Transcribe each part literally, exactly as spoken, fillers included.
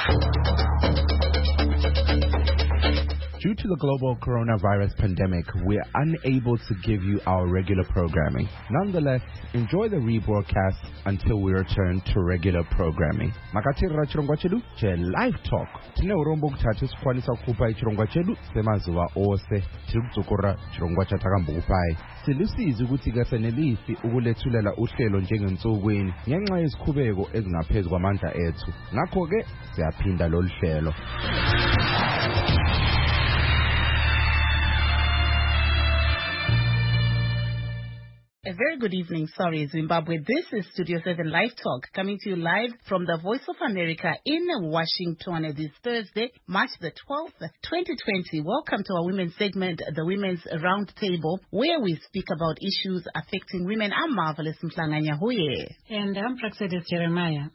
Due to the global coronavirus pandemic, we are unable to give you our regular programming. Nonetheless, enjoy the rebroadcast until we return to regular programming. Makatira chirongwa chedu che live talk. Tine urombo kutatu sikwanisa kukupa chirongwa chedu semazuva ose tirikudzokora chirongwa chatakambokupai. Silusizi ukuthi kasenelisi ukulethulela uhlelo njengensukwini ngenxa yezikhubeko ezingaphezu kwamandla ethu. Ngakho ke siyaphinda lolu hlelo. A very good evening, sorry, Zimbabwe. This is Studio seven Live Talk, coming to you live from the Voice of America in Washington this Thursday, March the twelfth, twenty twenty. Welcome to our women's segment, the Women's Roundtable, where we speak about issues affecting women. I'm Marvelous Mhlanganya Huye. And I'm Praxedis Jeremiah.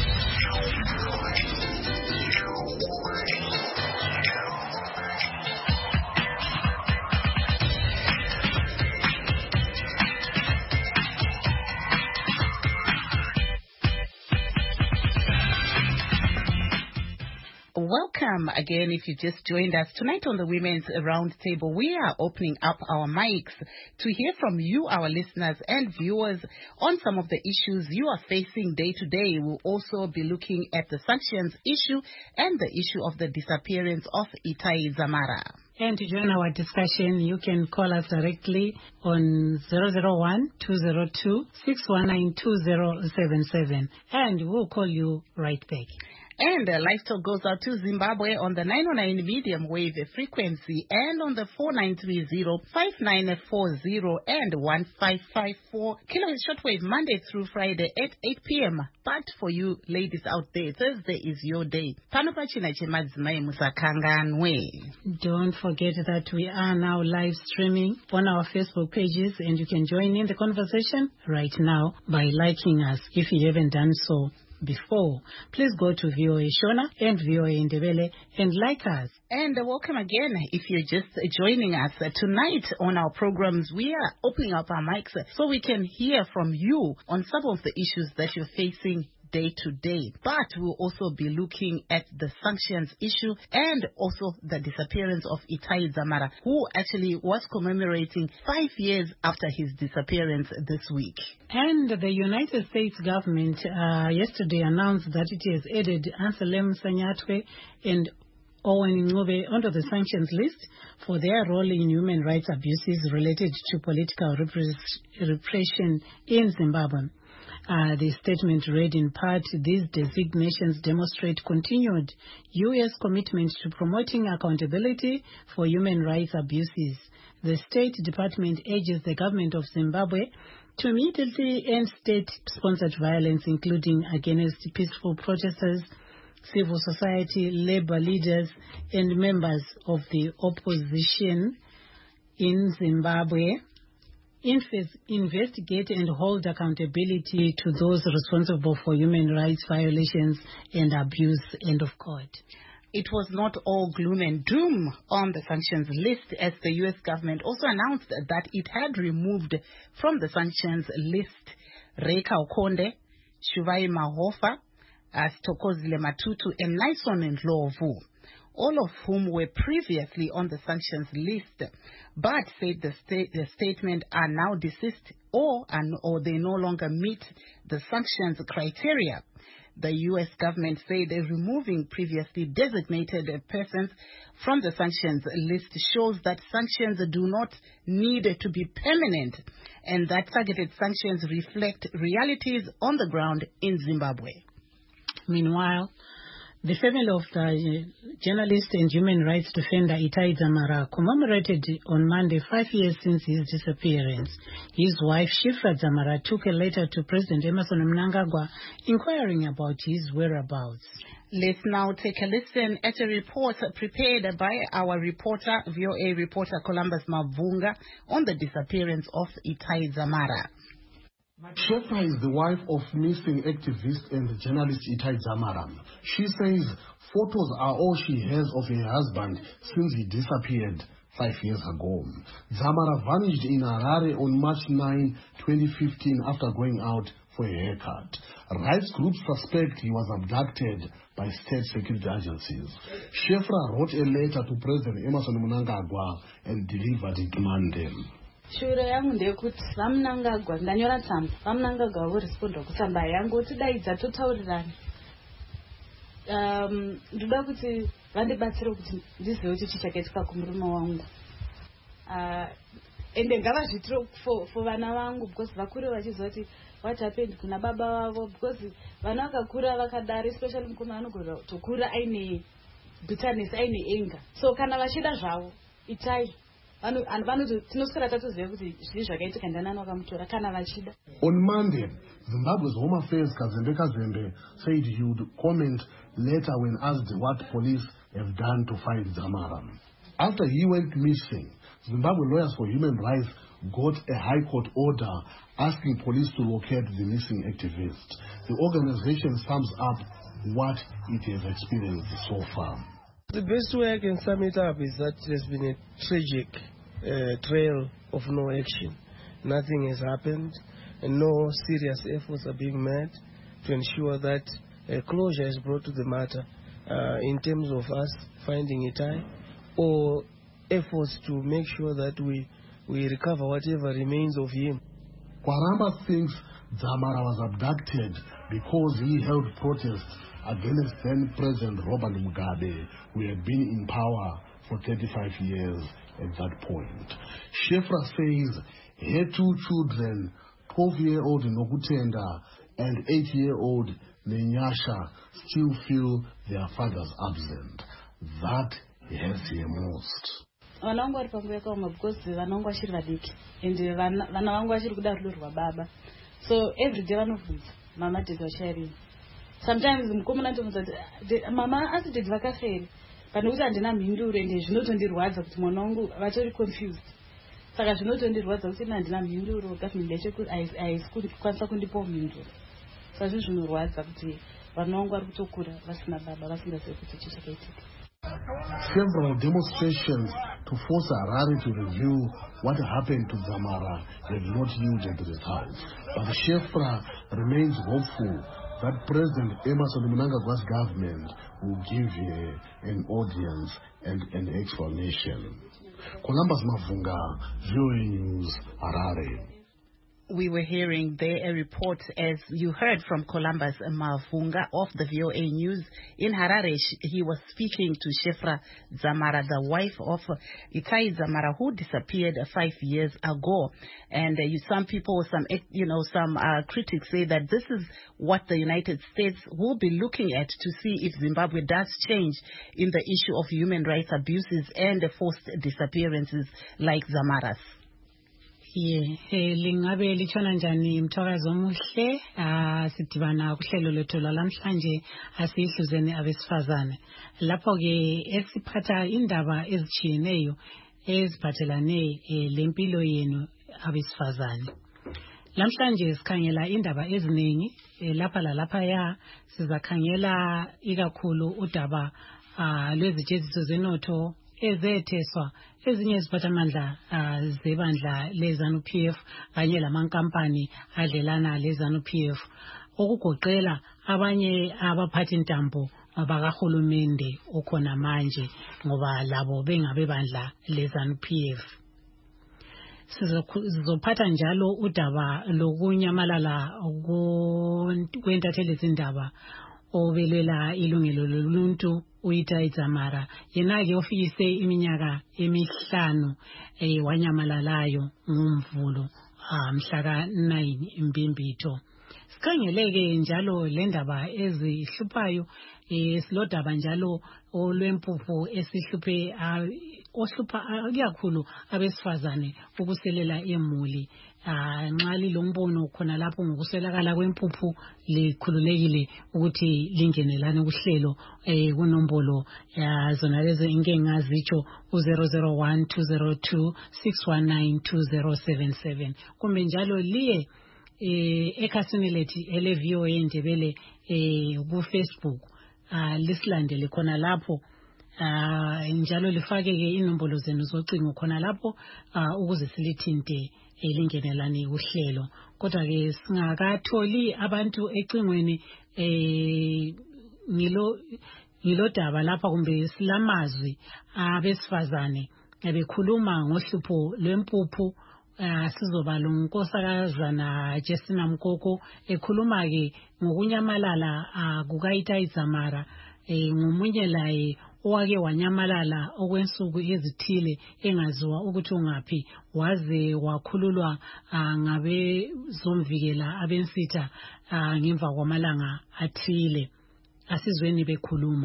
Welcome again if you just joined us. Tonight on the Women's Roundtable, we are opening up our mics to hear from you, our listeners and viewers, on some of the issues you are facing day to day. We'll also be looking at the sanctions issue and the issue of the disappearance of Itai Dzamara. And to join our discussion, you can call us directly on zero zero one, two zero two, six one nine, two zero seven seven, and we'll call you right back. And uh, Live Talk goes out to Zimbabwe on the nine oh nine medium wave frequency and on the four nine three zero, five nine four zero and one five five four kilohertz shortwave Monday through Friday at eight p.m. But for you ladies out there, Thursday is your day. Don't forget that we are now live streaming on our Facebook pages, and you can join in the conversation right now by liking us if you haven't done so before. Please go to V O A Shona and V O A Ndebele and like us. And uh, welcome again if you're just uh, joining us. Uh, tonight on our programs, we are opening up our mics uh, so we can hear from you on some of the issues that you're facing day to day. But we'll also be looking at the sanctions issue and also the disappearance of Itai Dzamara, who actually was commemorating five years after his disappearance this week. And the United States government uh, yesterday announced that it has added Anselm Sanyatwe and Owen Ncube onto the sanctions list for their role in human rights abuses related to political repres- repression in Zimbabwe. Uh, the statement read in part, these designations demonstrate continued U S commitment to promoting accountability for human rights abuses. The State Department urges the government of Zimbabwe to immediately end state-sponsored violence, including against peaceful protesters, civil society, labor leaders, and members of the opposition in Zimbabwe. Inf- investigate and hold accountability to those responsible for human rights violations and abuse. End of quote. It was not all gloom and doom on the sanctions list, as the U S government also announced that it had removed from the sanctions list Reka Okonde, Shuvai Mahofa, uh, Stokozile Matutu, and Naison Ndlovu, all of whom were previously on the sanctions list, but said the, sta- the statement are now deceased or, and, or they no longer meet the sanctions criteria. The U S government said that removing previously designated persons from the sanctions list shows that sanctions do not need to be permanent and that targeted sanctions reflect realities on the ground in Zimbabwe. Meanwhile, the family of the journalist and human rights defender Itai Dzamara commemorated on Monday five years since his disappearance. His wife, Shifra Dzamara, took a letter to President Emmerson Mnangagwa inquiring about his whereabouts. Let's now take a listen at a report prepared by our reporter, V O A reporter Columbus Mavunga, on the disappearance of Itai Dzamara. Shefra is the wife of missing activist and journalist Itai Dzamara. She says photos are all she has of her husband since he disappeared five years ago. Dzamara vanished in Harare on March ninth, twenty fifteen after going out for a haircut. Rights groups suspect he was abducted by state security agencies. Shefra wrote a letter to President Emmerson Mnangagwa and delivered it to Mandela. Shura yangu ndekuti vamunangagwa ndanyora tsamba vamunangagwa voresponda kutsamba yangu kuti daidza totaurirana um ndoda kuti vandibatsire kuti ndizive kuti chichakaitika kumurume wangu uh ende ngavazvitire for vana vangu because vakure vachiziva kuti what happened kuna baba vavo because vana vakakura vakadaro especially mukoma anogona tokura aine bitterness aine anger so kana vachida zvavo itai On Monday, Zimbabwe's Home Affairs Kazembe Kazembe said he would comment later when asked what police have done to find Dzamara. After he went missing, Zimbabwe Lawyers for Human Rights got a High Court order asking police to locate the missing activist. The organization sums up what it has experienced so far. The best way I can sum it up is that there's been a tragic uh, trail of no action. Nothing has happened, and no serious efforts are being made to ensure that uh, closure is brought to the matter uh, in terms of us finding Itai, or efforts to make sure that we, we recover whatever remains of him. Kwaramba thinks Dzamara was abducted because he held protests against then President Robert Mugabe, who had been in power for thirty-five years at that point. Shefra says her two children, twelve-year-old Nokutenda and eight-year-old Nenyasha, still feel their fathers absent. That hurts her most. Vanangu vari panguva yakaoma because vanangu vachiri vadiki ende vana vangu vachiri kuda rudo rwababa, so every day vanobvunza mama did vacharini. Sometimes mukomana ndomudza mama asi did vakaferi kana kuti handina mhinduro ende zvinotondirwadza kuti mwana wangu vatori confused, saka zvinotondirwadza kuti handina mhinduro government yachekuti haisi kukwanisa kundipawo mhinduro, saka zvinhu zvinorwadza kuti vana vangu vari kutokura vasina baba vasingazivi kuti chichakaitika. Several demonstrations to force Harare to review what happened to Dzamara have not yielded results, but Shefra remains hopeful that President Emmerson Mnangagwa's government will give her an audience and an explanation. Columbus Mavunga, V O A News, Harare. We were hearing there a report, as you heard from Columbus Mavunga of the V O A News in Harare. He was speaking to Shefra Dzamara, the wife of Itai Dzamara, who disappeared five years ago. And uh, you, some people, some you know, some uh, critics say that this is what the United States will be looking at to see if Zimbabwe does change in the issue of human rights abuses and forced disappearances like Dzamara's. Ye lingabe litshona njani mthokazi omuhle sidibana kuhlelo lethu lamhlanje asihluzene abesifazane lapho ke esiphatha indaba ezitshiyeneyo eziphathelane lempilo yenu abesifazane. Lamhlanje sikhangela indaba eziningi lapha lalapha ya sizakhangela ikakhulu udaba lwezijeziso zenotho ezetheswa ezinye iziphathamandla zebandla leZANU-P F kanye lamankampani adlelana leZANU-P F okugoqela abanye abaphathi ntambo abakahulumende okhona manje ngoba labo bengabe bandla leZANU-P F. Sizophatha njalo udaba lokunyamalala kwentatheli zindaba obelela ilungelo loluntu uItai Dzamara yena ke ofikise iminyaka emihlanu eh wanyamalalayo ngomvulo mhla nine Mbimbitho. Sikhangeleke njalo lendaba ezihluphayo esilodaba njalo olwempuphu esihluphe ohlupha kakhulu abesifazane ukuselela emuli nxa lilombono khona lapho ngokuswelakala kwempuphu likhululekile ukuthi lingenelane kuhlelo kunombolo zona lezi inkinga zitsho u zero zero one two zero two six one nine two zero seven seven kumbe njalo liye ekhasini lethu ele V O A Ndebele ku Facebook lisilandele khona lapho ah njalo lifake ke inombolo zenu zocingo khona lapho ukuze silithinte elingenelani uhlelo. Kodwa ke singakatholi abantu ecingweni eh ngilo ngilodaba lapha kumbe silamazwi abesifazane ebekhuluma ngohlupho lwempuphu. Sizoba lonkosakazana Justina Mkoko ekhuluma ke ngokunyamalala kukaItai Dzamara ngomunye laye owake wanyamalala okwensuku ezithile engaziwa ukuthi ungaphi waze wakhululwa ngabe zomvikela abensitha ngemva kwamalanga athile. Asizweni bekhuluma.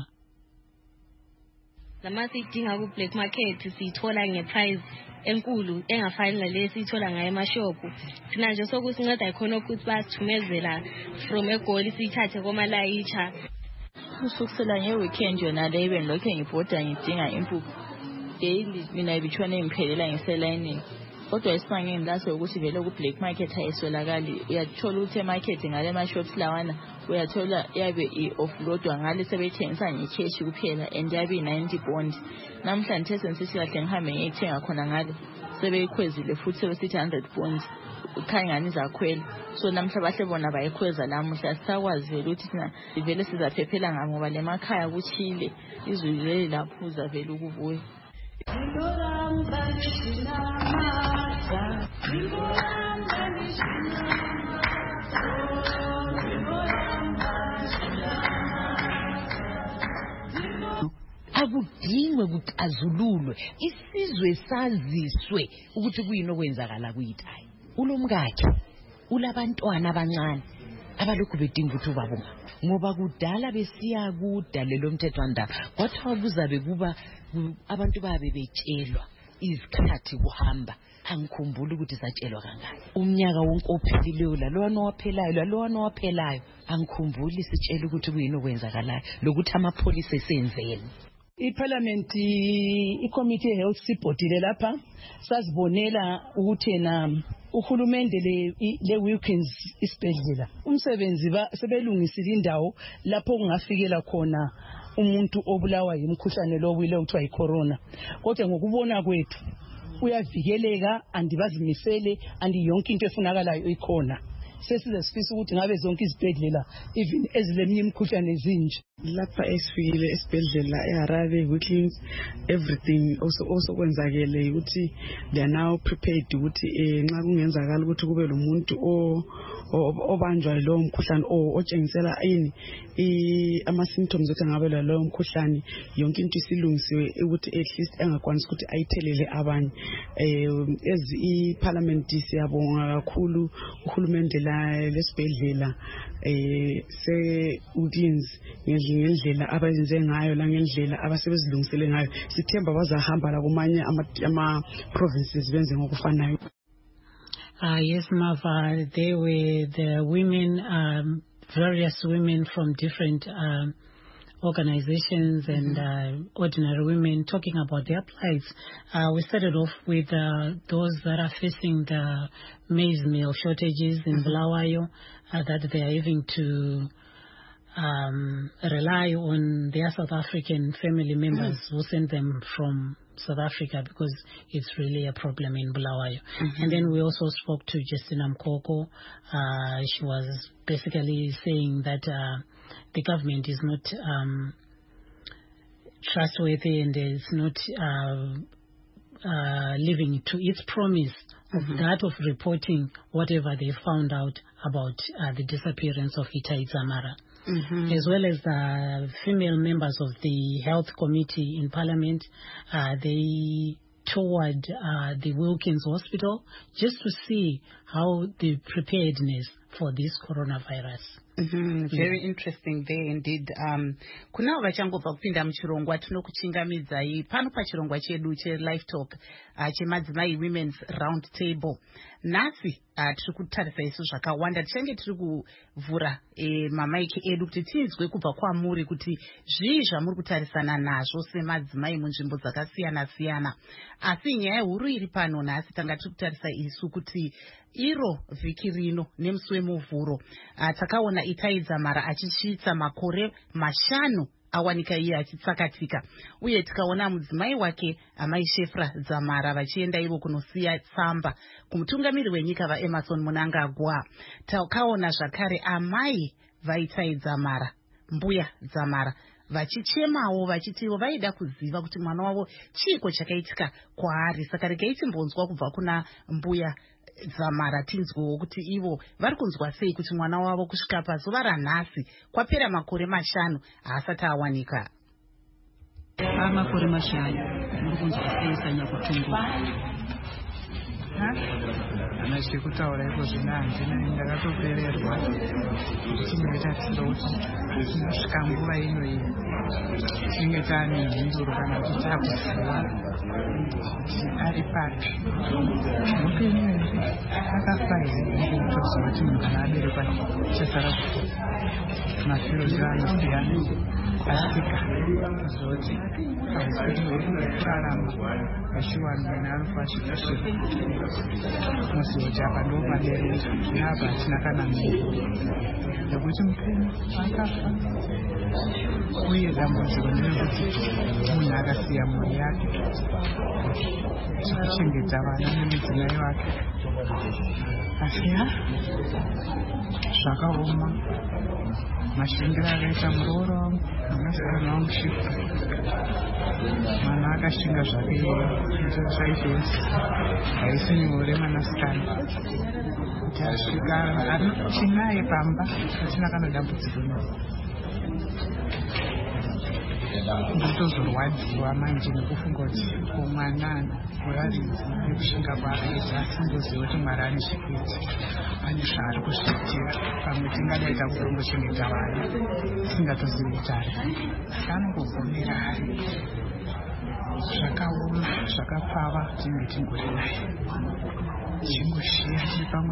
Lama sidinga ku black market sithola ngeprice enkulu engafani nale sithola ngaye emashophu. Sina nje sokusinceda ikhona ukuthi basithumezela from eGoli sithathe komalayitsha. Usukusela ngeweekend yona le even lokho ngibhoda ngidinga impuphu. Daily mina ibithona ngiphelela ngiselayinini. Kodwa isifange ngilase ukuthi vele ku black market ayiswelakali. Uyathola ukuthi emarket ngale mashops lawana uyathola yabe i-offloadwa ngale sebethengisa ngecash kuphela and yabe ninety bond. Namhlanje sensithi kahle ngihambe ngiyithenga khona ngale sebeyikhwezile futhi sebesithi one hundred bond. Ukhangani zakhwela. So namhla bahle bona bayikhweza lamuhla sisakwazi vele ukuthi thina vele sizaphephela ngabo ngoba lemakhaya kuchile izulu leli laphuza vele ukuvuya. Akudingwe kuxazululwe isizwe saziswe ukuthi kuyini okwenzakala kuyiTai. Ulomkakhe ulabantwana abancane abalokhu bedinga ukuthi ubabunga ngoba kudala besiya kudalelo mthethwandaba kwathiwa kuzabe kuba abantu babe betshelwa izikhathi kuhamba. Angikhumbuli ukuthi satshelwa kangaka umnyaka wonke ophelileyo lalona waphelayo lalona waphelayo angikhumbuli sitshela ukuthi kuyini okwenzakalayo lokuthi amapholisa esenzeni. iParliament iCommittee Health sibhodile lapha sazibonela ukuthi yena uhulumende le le Wilkins isibhedlela umsebenzi sebelungisile indawo lapho kungafikela khona umuntu obulawa yimkhuhlane lo wile uthiwa yicorona. Kodwa ngokubona kwethu uyavikeleka andibazimisele andi yonke into efunakalayo ikhona. Sesize sifisa ukuthi ngabe zonke izibhedlela even ezileminye imikhuhlane ezinje lapha esifikile esibhedlela eHarare Wilkins everything also also kwenzakele ukuthi they are now prepared ukuthi nxa kungenzakala ukuthi kube lo muntu o obanjwa lo mkhuhlane otshengisela ini ama symptoms ukuthi ngabe lo mkhuhlane yonke into isilungisiwe ukuthi at least engakwanisi ukuthi ayithelele abanye. Ezi iParliament siyabonga kakhulu uhulumende la lesibhedlela eh se Wilkins ngendlela abayenze ngayo la ngendlela abasebezilungisele ngayo sithemba bazahamba la kumanye ama provinces benze ngokufanayo. Uh, yes, Mava, they were the women, um, various women from different um, organizations and mm-hmm. uh, ordinary women talking about their plights. Uh, we started off with uh, those that are facing the maize meal shortages in mm-hmm. Bulawayo, uh, that they are having to um, rely on their South African family members mm-hmm. who send them from South Africa because it's really a problem in Bulawayo. Mm-hmm. And then we also spoke to Justina Mkoko. Uh, she was basically saying that uh, the government is not um, trustworthy and is not uh, uh, living to its promise mm-hmm. of that of reporting whatever they found out about uh, the disappearance of Itai Dzamara. Mm-hmm. As well as the female members of the Health Committee in Parliament, uh, they toured uh, the Wilkins Hospital just to see how the preparedness for this coronavirus. Mm-hmm. Very yeah. interesting there indeed. Um, kunao vachangobva kupinda muchirongwa tinokuchingamidza pano pachirongwa chedu che-Live Talk uh, chemadzimai Women's Round Table. Nhasi uh, tiri kutarisa isu zvakawanda tichange tiri kuvhura eh, mamaiki edu kuti tinzwe kubva kwamuri kuti zvii zvamuri kutarisana nazvo semadzimai munzvimbo dzakasiyana siyana. Asi nyaya huru iri pano nhasi tanga tiri kutarisa isu kuti iro vhiki rino nemusi wemuvhuro uh, takaona Itai Dzamara achisvitsa makore mashanu awanika iye achitsakatika. Uye tikaona mudzimai wake amai Shefra Dzamara vachienda ivo kunosiya tsamba kumutungamiri wenyika vaEmmerson Mnangagwa. Takaona zvakare amai Vaitai Dzamara, mbuya Dzamara vachichemawo vachitiwo vaida kuziva kuti mwana wavo chiko chakaitika kwaari. Saka regai timbonzwa kubva kuna mbuya Dzamara tinzwewo kuti ivo vari kunzwa sei kuti mwana wavo kusvika pazuva ranhasi kwapera makore mashanu haasati awanika. Amakore mashanu muri kunzwa sei Sanyakutumbu? Ana chekutaura iko zvino handina, ndakatopererwa tinenge tatidoti tinosvika nguva ino iyi tinenge taane mhinduro kana kuti takuziva kuti ari papi. Mupenyu here akafa here toziva kuti munhu kana aberekwa chasara mafiro anosiyana asika zoti paupenyu hwekurarama vachiwana mwana anofa achikashira muzivo apa ndo padere zvinabva hatina kana munhu nekuti mupenyu akafa. Uye dambudziko nderekuti munhu akasiya mhuri yake chikuchengeta vana nemudzimai wake, asi ha zvakaoma mashingira akaita murooro wangu mwanasikana wangu Shefra. Mwana akashinga zvake zvaizvonzi haisi nyore mwanasikana kuti asvika tinaye pamba hatina kana dambudziko naye. Ndotozorwadziwa manje nekufunga kuti komwana kuraridzi nekushinga kwaakaita asingoziva kuti Mwari ane chikuiti, pane zvaari kuzviitira. Pamwe tingadai takutongochengeta vana tisingatozivi kuti ari asi anongogomera ari. Zvakaoma zvakapfava tinenge tingori naye chingoshiya tiri pamwe.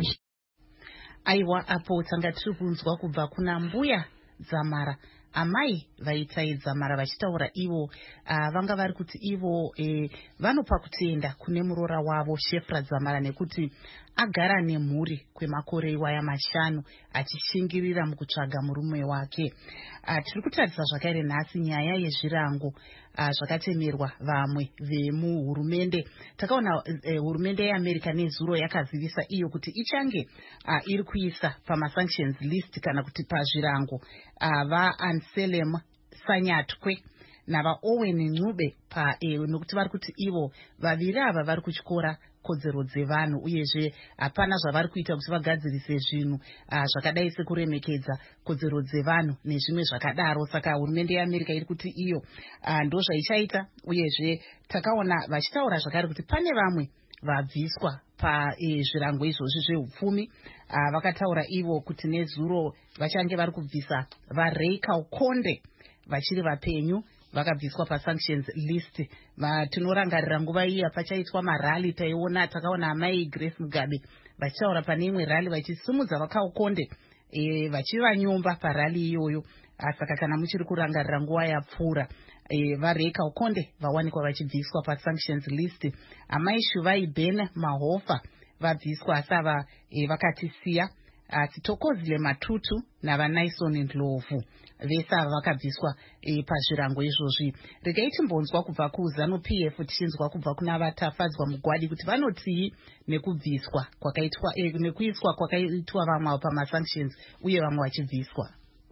Aiwa, apo tanga tiri kunzwa kubva kuna mbuya Dzamara amai Vaitai Dzamara vachitaura ivo uh, vanga vari kuti ivo eh, vanopa kutenda kune murora wavo Shefra Dzamara nekuti agara nemhuri kwemakore iwaya mashanu achishingirira mukutsvaga murume wake. Uh, tiri kutarisa zvakaire nhasi nyaya yezvirango uh, zvakatemerwa vamwe vemuhurumende. Takaona uh, hurumende yeAmerica nezuro yakazivisa iyo kuti ichange uh, iri kuisa pamasanctions list kana kuti pazvirango uh, vaAnselm Sanyatwe navaOwen Ncube pa e, nokuti vari kuti ivo vaviri ava vari kuchikora kodzero dzevanhu uyezve hapana zvavari kuita kuti vagadzirise zvinhu uh, zvakadai sekuremekedza kodzero dzevanhu nezvimwe zvakadaro. Saka hurumende yeAmerica iri kuti iyo uh, ndo zvaichaita. Uyezve takaona vachitaura zvakare kuti pane vamwe vabviswa pazvirango e, izvozvi zveupfumi. Uh, vakataura ivo kuti nezuro vachange vari kubvisa vaRay Kaukonde vachiri vapenyu vakabviswa pasanctions list. Tinorangarira nguva iyi pachaitwa marali taiona takaona amai Grace Mugabe vachitaura pane imwe rali vachisimudza vaKaukonde e, vachivanyomba parali iyoyo. Saka kana muchiri kurangarira nguva yapfuura e, vaRay Kaukonde vawanikwa vachibviswa pasanctions list. Amai Shuvai Ben Mahofa vabviswa asi ava e, vakatisiya. Titokozile Matutu navaNaison Ndlovu vese ava vakabviswa e, pazvirango izvozvi. Regai timbonzwa kubva kuZanu P F tichinzwa kubva kuna vatafadzwa mugwadi kuti vanotii nekubviswa kwakaitwa e, nekuiswa kwakaitwa vamwe pamasanctions uye vamwe vachibviswa.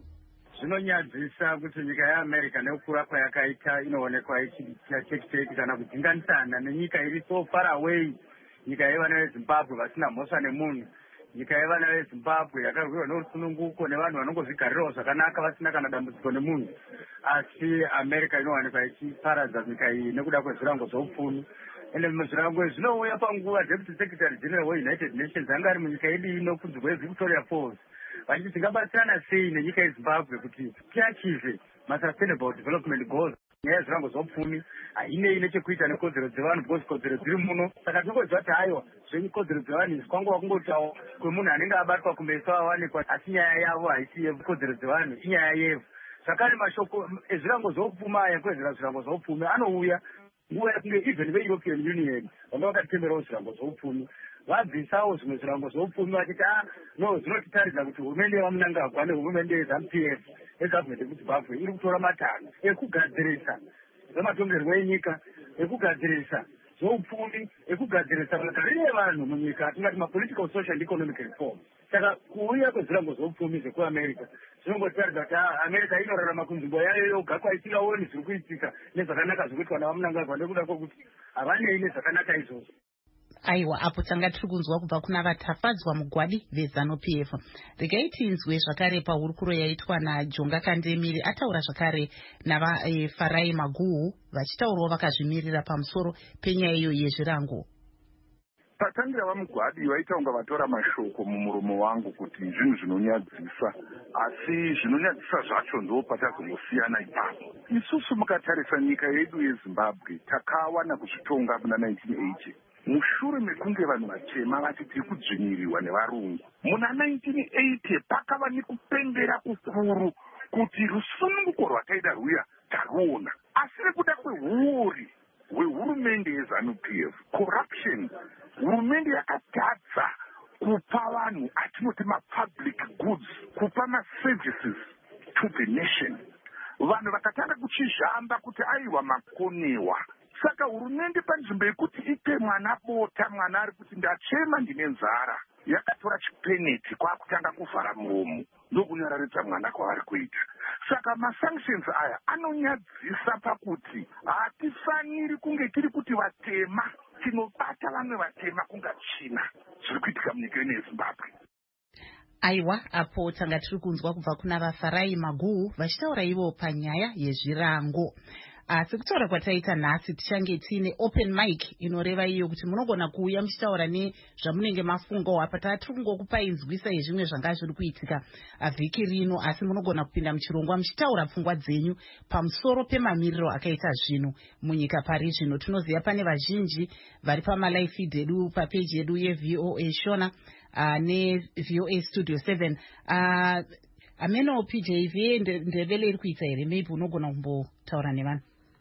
Zvinonyadzisa kuti nyika yeAmerica nekukura kwayakaita inoonekwa ichitechiteki kana kudzinganisana nenyika iri so far away, nyika yevana veZimbabwe vasina mhosva nemunhu, nyika yevana veZimbabwe yakarwiwa norusununguko nevanhu vanongozvigarirawo zvakanaka vasina kana dambudziko nemunhu. Asi America inowanikwa ichiparadza nyika iyi nekuda kwezvirango zveupfumi. Ende zvirango zvinouya panguva Deputy Secretary General weUnited Nations anga ari munyika yedu ino kunzi kweVictoria Falls vachiti tingabatsirana sei nenyika yeZimbabwe kuti tiachieve masustainable development goals. Nyaya yezvirango zveupfumi hainei nechekuita nekodzero dzevanhu because kodzero dziri muno. Saka tinongoziva kuti haiwa zvekodzero dzevanhu izvi kwanguva kungotawo kwemunhu anenge abatwa kumeso awanikwa, asi nyaya yavo haisi yekodzero dzevanhu, inyaya yevu. Zvakare mashoko ezvirango zveupfumi aya kwezera zvirango zveupfumi anouya nguva yekunge even veEuropean Union vanga vakatenderawo zvirango zveupfumi vabvisawo zvimwe zvirango zveupfumi vachiti a no zvinotitaridza kuti hurumende yevamunangagwa nehurumende yeZANU-P F egavhmendi yekuzimbabwe iri kutora matanho ekugadzirisa zvematongerwo enyika, ekugadzirisa zveupfumi, ekugadzirisa magariro evanhu munyika, tingati mapolitical social and economic reform. Saka kuuya kwezvirango zveupfumi zvekuamerica zvinongotaridza kuti America inorarama kunzvimbo yayo yoga kwaisingaoni zviri kuitika nezvakanaka zvekuitwa navamunangagwa nekuda kwokuti havanei nezvakanaka izvozvo. Aiwa, apo tanga tiri kunzwa kubva kuna vatafadzwa mugwadi veZANU-P F. Regai tinzwe zvakare pahurukuro yaitwa naJonga Kandemiri ataura zvakare navaFarai Maguhu vachitaurawo vakazvimirira pamusoro penyaya iyo yezvirango. Patangira vamugwadi vaita kunga vatora mashoko mumuromo wangu kuti zvinhu zvinonyadzisa, asi zvinonyadzisa zvacho ndo patazongosiyana ipapo. Isusu mukatarisa nyika yedu yeZimbabwe takawana kuzvitonga muna nineteen eighty. Mushure mekunge vanhu vatema vati tiri kudzvinyirirwa nevarungu. Muna nineteen eighty pakava nekupembera kukuru kuti rusununguko rwakaida rwuya taruona. Asi nekuda kwehuori hwehurumende yeZANU-P F, corruption, hurumende yakatadza kupa vanhu atinoti mapublic goods, kupa maservices to the nation. Vanhu vakatanga kuchizhamba kuti aiwa makonewa. Saka hurumende panzvimbo yekuti ipe mwana bota, mwana ari kuti ndachema ndine nzara, yakatora chipeneti kwakutanga kuvhara muromo ndokunyaradza mwana kwavari kuita. Saka masanctions aya anonyadzisa pakuti hatifaniri kunge tiri kuti vatema tinobata vamwe vatema kunga china zviri kuitika munyika ino yeZimbabwe. Aiwa, apo tanga tiri kunzwa kubva kuna vaFarai Maguhu vachitaura ivo panyaya yezvirango. Asi kutaura kwataita nhasi tichange tiine open mic inoreva iyo kuti munogona kuuya muchitaura nezvamunenge mafungawo. Apa tiri kungokupai nzwisa yezvimwe zvanga zviri kuitika vhiki rino, asi munogona kupinda muchirongwa muchitaura pfungwa dzenyu pamusoro pemamiriro akaita zvinhu munyika pari zvino. Tinoziva pane vazhinji vari pamalive feed edu papeji yedu yeV O A Shona uh, neV O A Studio seven. uh, Ameno P J V ndevele iri kuita here, maybe unogona kumbotaura nevanhu.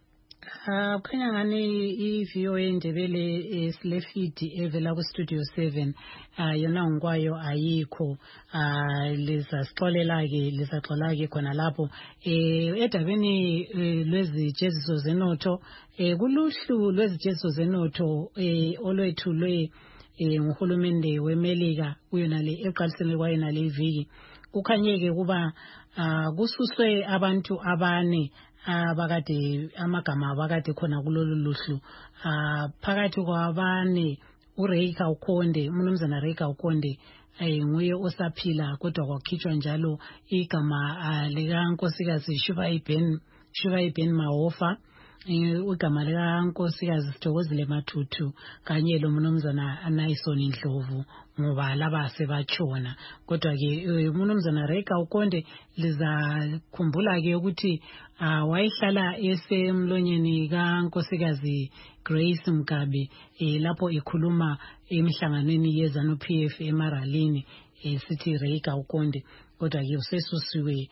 Uh, kanyangani iV O A ndebele esilefidi evela ku-Studio seven uh, yona ngwayo ayikho uh, lizasixolela-ke lizaxola-ke khona lapho eh, edabeni eh, lwezijeziso zenotho eh, kuluhlu lwezijeziso zenotho eh, olwethulwe eh, nguhulumende weMelika kuyona le eqalisele kwayona le viki kukhanyeke kuba uh, kususwe abantu abane abakade amagama abakade khona kulolu luhlu uh, phakathi kwabane uReika Ukonde, umnumzana Reika Ukonde eh nguye osaphila kodwa kwakhitshwa njalo igama uh, likankosikazi Shuvaibhen Shuvaibhen Mahofa, igama likankosikazi Sithokozile Mathuthu kanye lo mnumzana Anaison Ndlovu ngoba laba sebatshona. Kodwa ke umnumzana Reika Ukonde liza khumbula ke ukuthi uh, wayehlala esemlonyeni kankosikazi Grace Mugabe eh, lapho ekhuluma emihlanganweni yeZANU-P F eMaralini esithi Reika Ukonde. Kodwa ke usesusiwe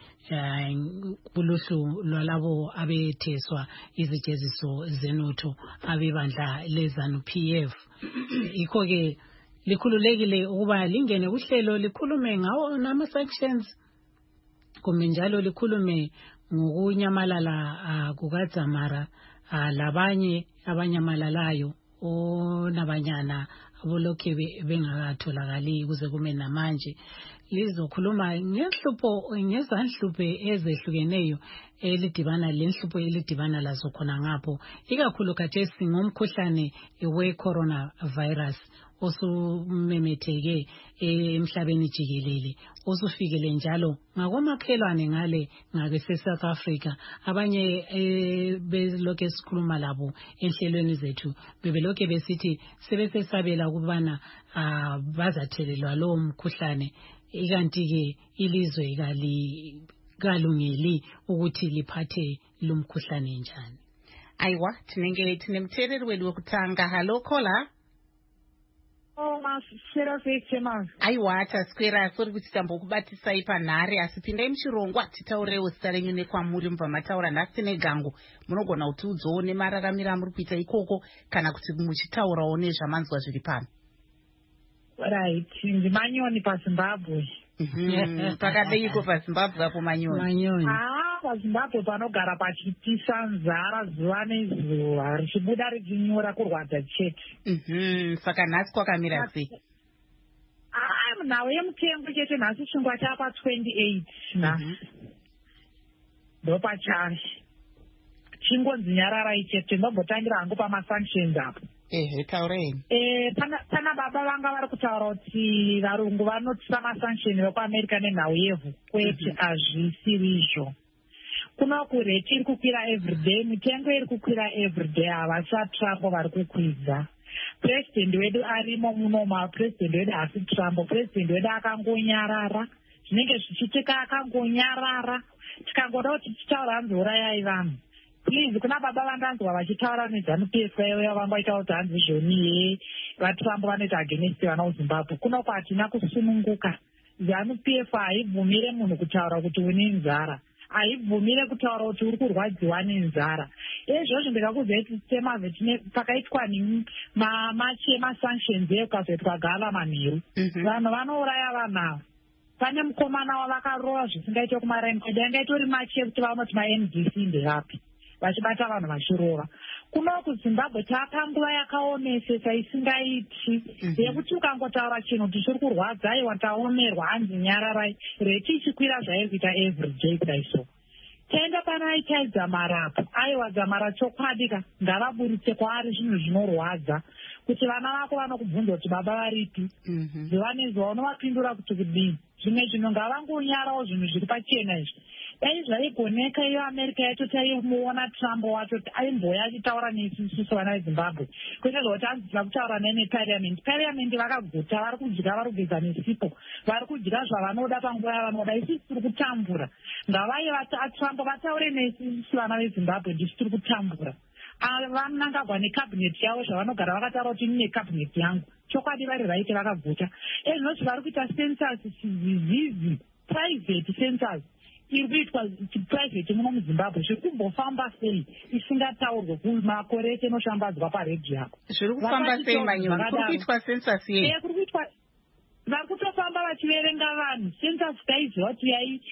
kuluhlu lwalabo abetheswa izijeziso zenotho abebandla leZANU-P F. Ikho ke likhululekile ukuba lingene kuhlelo likhulume ngawo nama-sanctions kumbe njalo likhulume ngokunyamalala uh, kukaDzamara uh, labanye abanyamalalayo onabanyana abolokhe bengakatholakali kuze kume namanje. Lizokhuluma ngenhlupho ngezanhlupho ezehlukeneyo elidibana lenhlupho elidibana lazo khona ngapho, ikakhulu khathesi ngomkhuhlane we-corona virus osumemetheke emhlabeni jikelele, osufikele njalo ngakomakhelwane ngale ngake South Africa. Abanye e, belokhe sikhuluma labo enhlelweni zethu bebelokhe besithi sebesesabela ukubana uh, bazathelelwa lo mkhuhlane, ikanti ke ilizwe kali kalungeli ukuthi liphathe lo mkhuhlane njani. Aiwa, tinenge tinemthereri wedu wekutanga. Hello caller. Oh, maswera sechema. Aiwa, taswera sori kuti tambokubatisai panhare, asi pindai muchirongwa titaurewo zita renyu nekwamuri mubva mataura nhasi negango. Munogona kuti udzowo nemararamiro amuri kuita ikoko kana kuti muchitaurawo nezvamanzwa zviri pano. right ndimanyoni pazimbabwe pakadeiko pazimbabwe apo manyoni ah pazimbabwe panogara pachitisa nzara zuva nezuva richibuda richinyura kurwadza chete saka nhasi kwakamira sei ah nhau yemutengo chete nhasi chingwa chapa twenty-eight nhasi ndopachari chingonzi nyararai chete ndobhotangira hangu pamasanctions apo ehe taurei eh pana pana baba vanga vari kutaura kuti varungu vanotisa masanction vekuamerica nenhau yevhu kwete hazvisiri izvo kuno kureti iri kukwira everyday mitengo iri kukwira everyday havasi vatrump vari kukwidza purezidendi wedu arimo munoma purezidendi wedu hasi trump purezidendi wedu akangonyarara zvinenge zvichiitika akangonyarara tikangoda kuti titaura hanzi urayai vanhu please kuna baba vandanzwa vachitaura nezanu-p f iyoyo vangoita kuti hanzi zvoniye vatrump vanoita against vana vezimbabwe kunoko hatina kusununguka zanu-p f haibvumire munhu kutaura kuti une nzara haibvumire kutaura kuti uri kurwadziwa nenzara izvozvo ndikakuzai semazvetine pakaitwa nini machi emasanctions ekazoitwa gala manheru vanhu vanouraya vanhu ava pane mukomana wavakarova zvisingaite kumaraini yangaita machi yekuti vanoti ma-m d c nderapi vachibata vanhu vachirova kuno kuzimbabwe tapanguva yakaomesesa isingaiti yekuti ukangotaura chinhu kuti chiri kurwadza aiwa taomerwa hanzi nyararai reti ichikwira zvairi kuita everyday kudai so taenda pana aitai dzamarapo aiwa dzamara chokwadika ngavaburitse kwaari zvinhu zvinorwadza kuti vana vako vanokubvunza kuti baba varipi zuva nezuva unovapindura kuti kudini zvimwe zvinhu ngavangonyarawo zvinhu zviri pachena izvi dai zvaigoneka iyo america yaitoti aimuona trump wacho kuti aimboya achitaura neisusu vana vezimbabwe kwete zvokuti anzisa kutaura naye nepariamendi pariamendi vakaguta vari kudya vari kugeza nesipo vari kudya zvavanoda panguva yavanoda isusu tiri kutambura ngavai trump vataure neisusu vana vezimbabwe ndisu tiri kutambura vanangagwa nekabineti yavo zvavanogara vakataura kuti ine kabineti yangu chokwadi vari raiti vakaguta ezvinoti vari kuita census zizizi private census iri kuitwa private muno muzimbabwe zviri kumbofamba sei isingataurwe kumakore ese inoshambadzwa paredhi yako zviri kufamba sei manyoni kuri kuitwa census yei kuri kuitwa vari kutofamba vachiverenga vanhu census taiziva kuti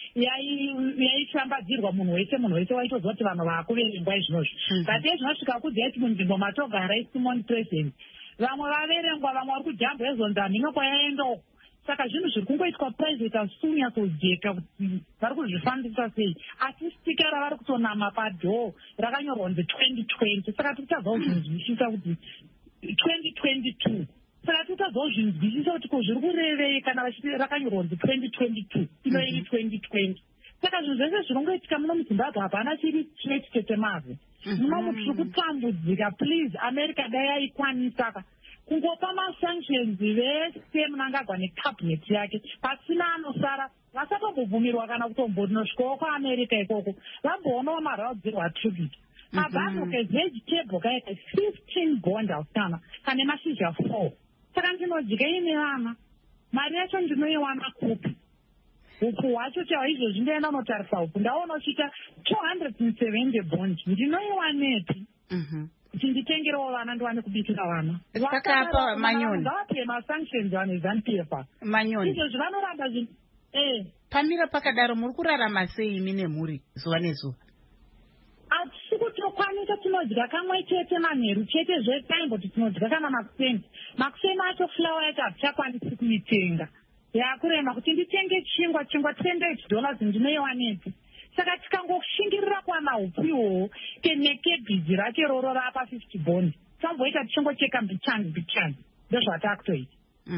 yaishambadzirwa munhu wese munhu wese waitoziva kuti vanhu vaakuverengwa izvinozvi but ezvinosvika kudziva kuti munzvimbo matogara isimon president vamwe vaverengwa vamwe vari kujambwa ezonza mhino kwayaendoko saka zvinhu zviri kungoitwa private hazvisunyatsodzeka kuti vari kuzvifambisa sei asi stika ravari kutonama padhoo rakanyorwa kunzi twenty twenty saka tichazvawo zvinzwisisa kuti twenty twenty-two saka tichazvawo zvinzwisisa kuti ko zviri kurevei kana rakanyorwa kunzi twenty twenty-two ino iri twenty twenty saka zvinhu zvese zvirongoitika muno muzimbabwe hapana chiri chine chitetemazve muno muti tiri kutambudzika please america dai aikwanisaka kungopa masanctions vese munangagwa nekabineti yake pasina anosara vasatombobvumirwa kana kutombonosvikawo kwaamerica ikoko vamboonawo maraudzirwo atribute mabhanuke vegetable kaika fifteen bond ausana kane mashizha four saka ndinodya ine vana mari yacho ndinoiwana kupi upu hwacho chaizvozvi ndoenda unotarisa upu ndaona uchiita two hundred and seventy bond ndinoiwanepi kuti nditengerewo vana ndiwane kubikira vana saka apa manyoni ngavapiwe masanctions vane zanup f manyoni izvozvi vanoramba zvinhu eh pamira pakadaro muri kurarama sei imi nemhuri zuva nezuva hatisi kutokwanisa tinodya kamwe chete manheru chete zvekaimboti tinodya kana makuseni makuseni acho fulawa yacho hatichakwanisi kuitenga yakurema kuti nditenge chingwa chingwa ten eight dollars ndinoiwanepi saka tikangoshingirira kwana upu ihwohwo kenekebhiji rake roro rapa fifty bond tamboita tichingocheka mbichani mbichani ndozvatakutoita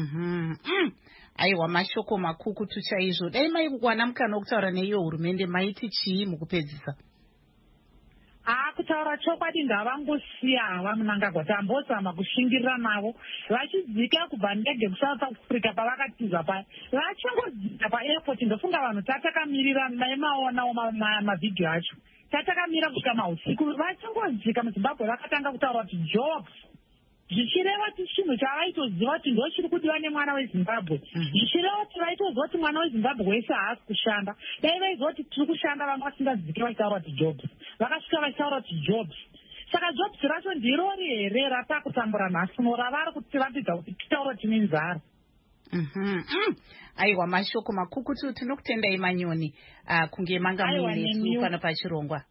aiwa mashoko makukutu chaizvo dai maikuwana mukana wokutaura neiyo hurumende maiti chii mukupedzisa haa kutaura chokwadi ndavangosiya hava munangagwa tambozama kushingirira navo vachidzika kubva ndege kusouth africa pavakatiza paya vachingodzika paairport ndofunga vanhu tatakamirira maimaonawo mavhidhiyo acho tatakamira kusvika mausiku vachingodzika muzimbabwe vakatanga kutaura kuti jobs zvichireva kuti chinhu chavaitoziva kuti ndo chiri kudiwa nemwana wezimbabwe zvichireva kuti vaitoziva kuti mwana wezimbabwe wese haasi kushanda dai vaiziva kuti tiri kushanda vanga vasingadzike vachitaura kuti jobs vakasvika vachitaura kuti jobs saka jobs racho ndirori here ratakutambura nhasi no ravari kuti vatidza kuti titaura tine nzara Mhm. Aiwa mashoko makukutu tinokutenda imanyoni uh, kunge mangamile sufana pachirongwa.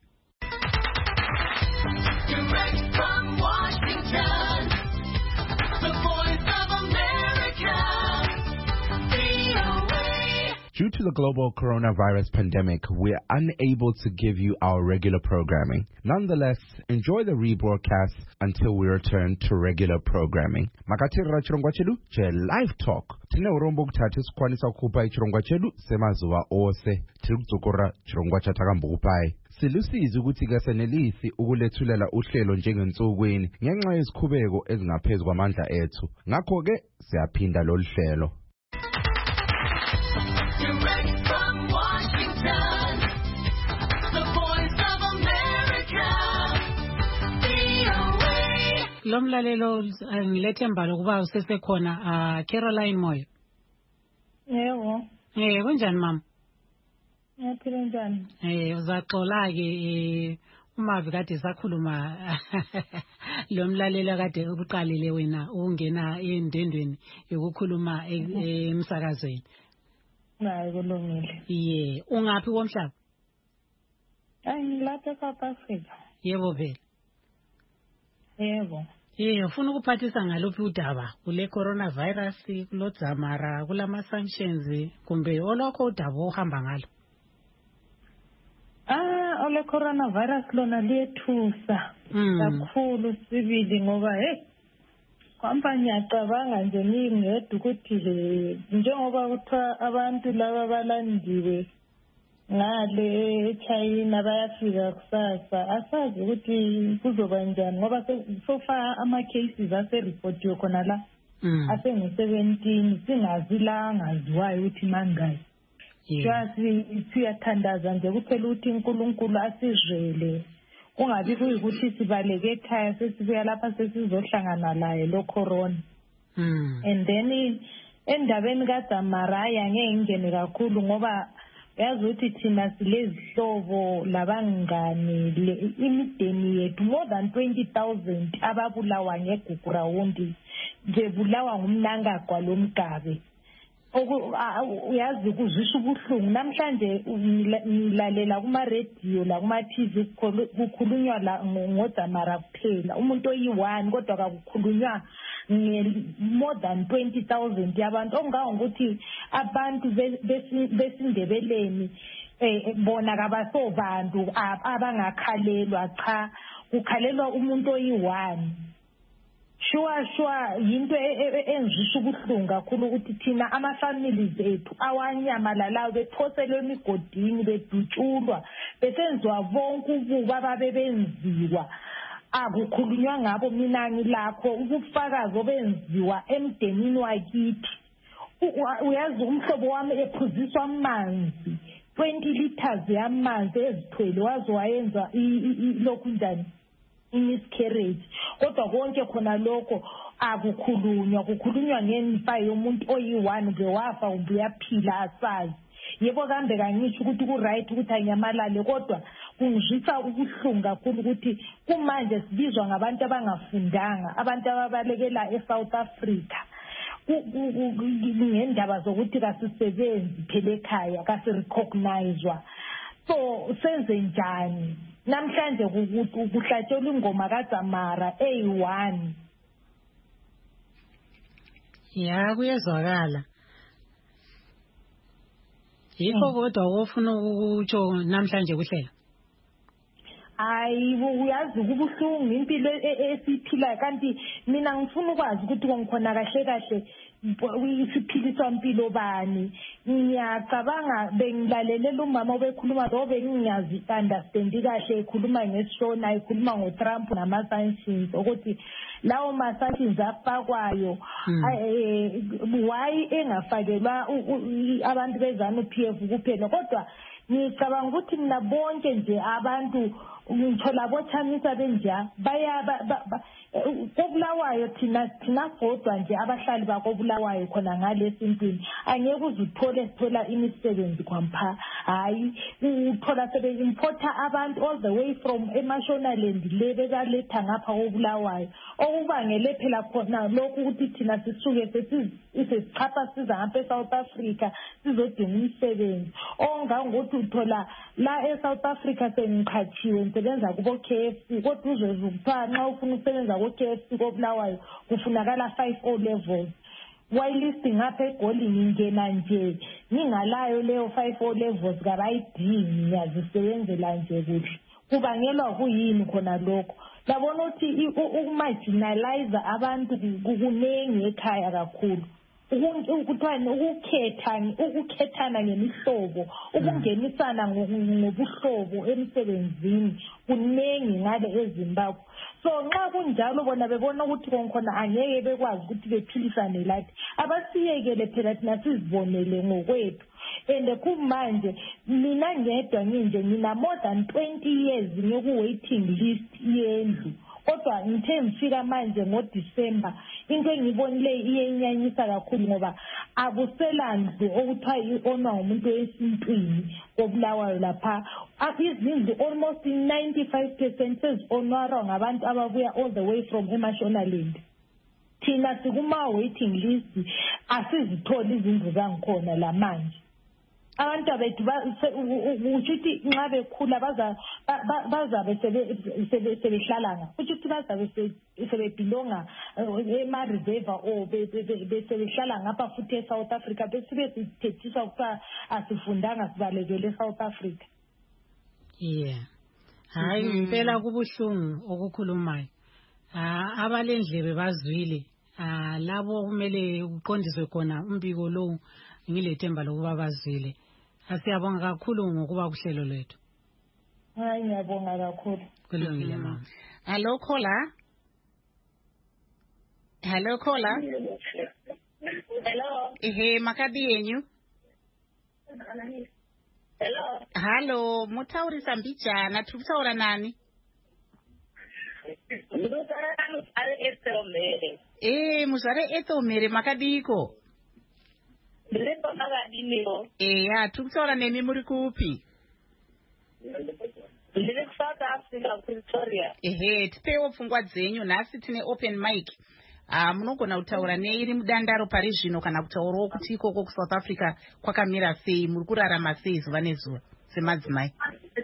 Direct from Washington, the voice of America, V O A. Due to the global coronavirus pandemic, we're unable to give you our regular programming. Nonetheless, enjoy the rebroadcast until we return to regular programming. Makatira chirongwa chedu che live talk. Tine urombo kutatu sikwanisa kukupa chirongwa chedu semazuva ose. Tirikudzokora chirongwa chatakambokupai. Silusizi ukuthi kasenelisi ukulethulela uhlelo njengensukwini ngenxa yezikhubeko ezingaphezu kwamandla ethu. Ngakho ke siyaphinda lolu hlelo. Direct from Washington, the voice of America, V O A. Lomlalelo ngilethe mbalo kuba usesekhona uh, Caroline Moyo. Yebo. Eh kunjani mama? Ngiyaphila njani? Eh uzaxola ke eh umavi kade sakhuluma lomlalelo kade uqalile wena ungena endendweni yokukhuluma emsakazweni. Nayi kulungile. Ye, ungaphi komhlaba? Ay ngilapha eSouth Africa. Yebo vele. Yebo. Eh ufuna ukuphathisa ngalophi udaba kule coronavirus kulodzamara kulama sanctions kumbe olokho udaba ohamba ngalo? Ah ole coronavirus lona liyethusa kakhulu sibili ngoba hey kwamba ngiyacabanga nje ngingedwa ukuthi njengoba kuthiwa abantu laba balandiwe ngale eChina bayafika kusasa asazi ukuthi kuzoba njani ngoba so far ama cases ase reportiwe khona la asengu seventeen singazi la angaziwayo ukuthi mangaki yasi siyathandaza nje kuphela ukuthi uNkulunkulu asizwele kungabi kuyikuthi sibaleke ekhaya sesibuya lapha sesizohlangana laye lo corona and then endabeni kaDamaraya ngeke ngene kakhulu ngoba yazi ukuthi thina silezihlobo labangani imideni yethu more than twenty thousand ababulawa ngegugu rawundi nje bulawa ngumnangagwa lomgabe uyazi ukuzwisha ubuhlungu namhlanje ngilalela kuma radio la kuma T V kukhulunywa la ngoDamara kuphela umuntu oyi-one kodwa akukhulunywa more than twenty thousand yabantu ongangokuthi abantu besindebeleni eh bona kabasobantu abangakhalelwa cha kukhalelwa umuntu oyi-one. Sure sure yinto enzisha ubuhlungu kakhulu ukuthi thina ama families ethu awanyamalalayo bephoselwe emigodini bedutshulwa besenziwa bonke ububa ababenziwa akukhulunywa ngabo mina ngilakho ubufakazi obenziwa emdenini wakithi uyazi umhlobo wami ephuziswa amanzi twenty liters yamanzi ezithwele wazi wayenza lokhu njani miscarriage kodwa konke khona lokho akukhulunywa kukhulunywa ngemfa yomuntu oyi-one bewafa kumbe uyaphila asazi yebo kambe kangisho ukuthi ku-right ukuthi anyamalale kodwa kungizwisa ubuhlungu kakhulu ukuthi kumanje sibizwa ngabantu abangafundanga abantu ababalekela eSouth Africa ngendaba zokuthi kasisebenzi phela ekhaya kasirecognizewa so senze njani namhlanje kuhlatshelwa ingoma kaDamara eyi-one. Ya kuyezwakala yikho kodwa wofuna ukutsho namhlanje kuhlela hayi uyazi kubuhlungu impilo esiphilayo kanti mina ngifuna ukwazi ukuthi kongikhona kahle kahle isiphiliswa impilo bani ngiyacabanga bengilalela umama obekhuluma lo bengingazi understand kahle ekhuluma ngesishona ekhuluma ngoTrump nama-sanctions ukuthi lawo ma-sanctions afakwayo why engafakelwa abantu bezana u-P F kuphela kodwa ngicabanga ukuthi mina bonke nje abantu ngithola bothamisa benja baya kobulawayo thina thina kodwa nje abahlali bakobulawayo khona ngalesi ntini angeke uzuthole sithola imisebenzi kwampha hayi uthola sebe importa abantu all the way from eMashonaland le bebaletha ngapha kobulawayo okubangele phela khona lokhu ukuthi thina sisuke sethi isichapha siza ngapha eSouth Africa sizodinga umsebenzi ongangokuthi uthola la eSouth Africa sengiqhatshiwe ngisebenza kubo K F C kodwa uzozukupha nxa ufuna ukusebenza ko K F C koBulawayo kufunakala five O levels whilst ngapha eGoli ngingena nje ngingalayo leyo five O levels kabayidingi ngiyazisebenzela nje kuhle kubangelwa kuyini khona lokho labona ukuthi ukumarginalize abantu kunengi ekhaya kakhulu ukuthani ukukhethana ukukhethana ngemihlobo ukungenisana ngobuhlobo emsebenzini kunengi ngale eZimbabwe so nxa kunjalo bona bebona ukuthi konkhona angeke bekwazi ukuthi bephilisane lathi abasiyekele phela thina sizibonele ngokwethu and kumanje mina ngedwa nginje ngina more than twenty years ngiku waiting list yendlu kodwa ngithe ngifika manje ngoDisemba into engibonile iyenyanyisa kakhulu ngoba akuselandlu okuthiwa i-onwa ngumuntu wesintwini kobulawayo lapha izindlu almost ninety-five percent sezi-onwarwa ngabantu ababuya all the way from eMashonaland thina sikuma waiting list asizitholi izindlu zangikhona la manje abantu bethu ukuthi nxa bekhula baza bazabe sebehlalanga ukuthi bazabe sebebelonga ema-reserve or besebehlala ngapha futhi eSouth Africa besibe sithethiswa ukuba asifundanga sibalekele eSouth Africa. Yeah. Hayi impela kubuhlungu okukhulumayo. Ah abalendlebe bazwile. Ah labo kumele uqondiswe khona umbiko lo ngilethemba lokuba bazwile. Asiyabonga kakhulu ngokuba kuhlelo lethu. Hayi ngiyabonga kakhulu. Kulungile mama. Hello caller. Hello caller. Hello. Ehe makadi yenyu. Hello. Hello, mutaurisa mbijana tutaura nani? Mutaura muzare Ethomere. Eh, muzare Ethomere makadiko. Ndiripo makadiniwo. Eh, ya tutaura nemi muri kupi? Ndiri ku South Africa Pretoria. Ehe, tipewo pfungwa dzenyu nhasi tine open mic. Ah, munogona kutaura neiri mudandaro pari zvino kana kutaurawo kuti ikoko ku South Africa kwakamira sei muri kurarama sei zuva nezuva semadzimai?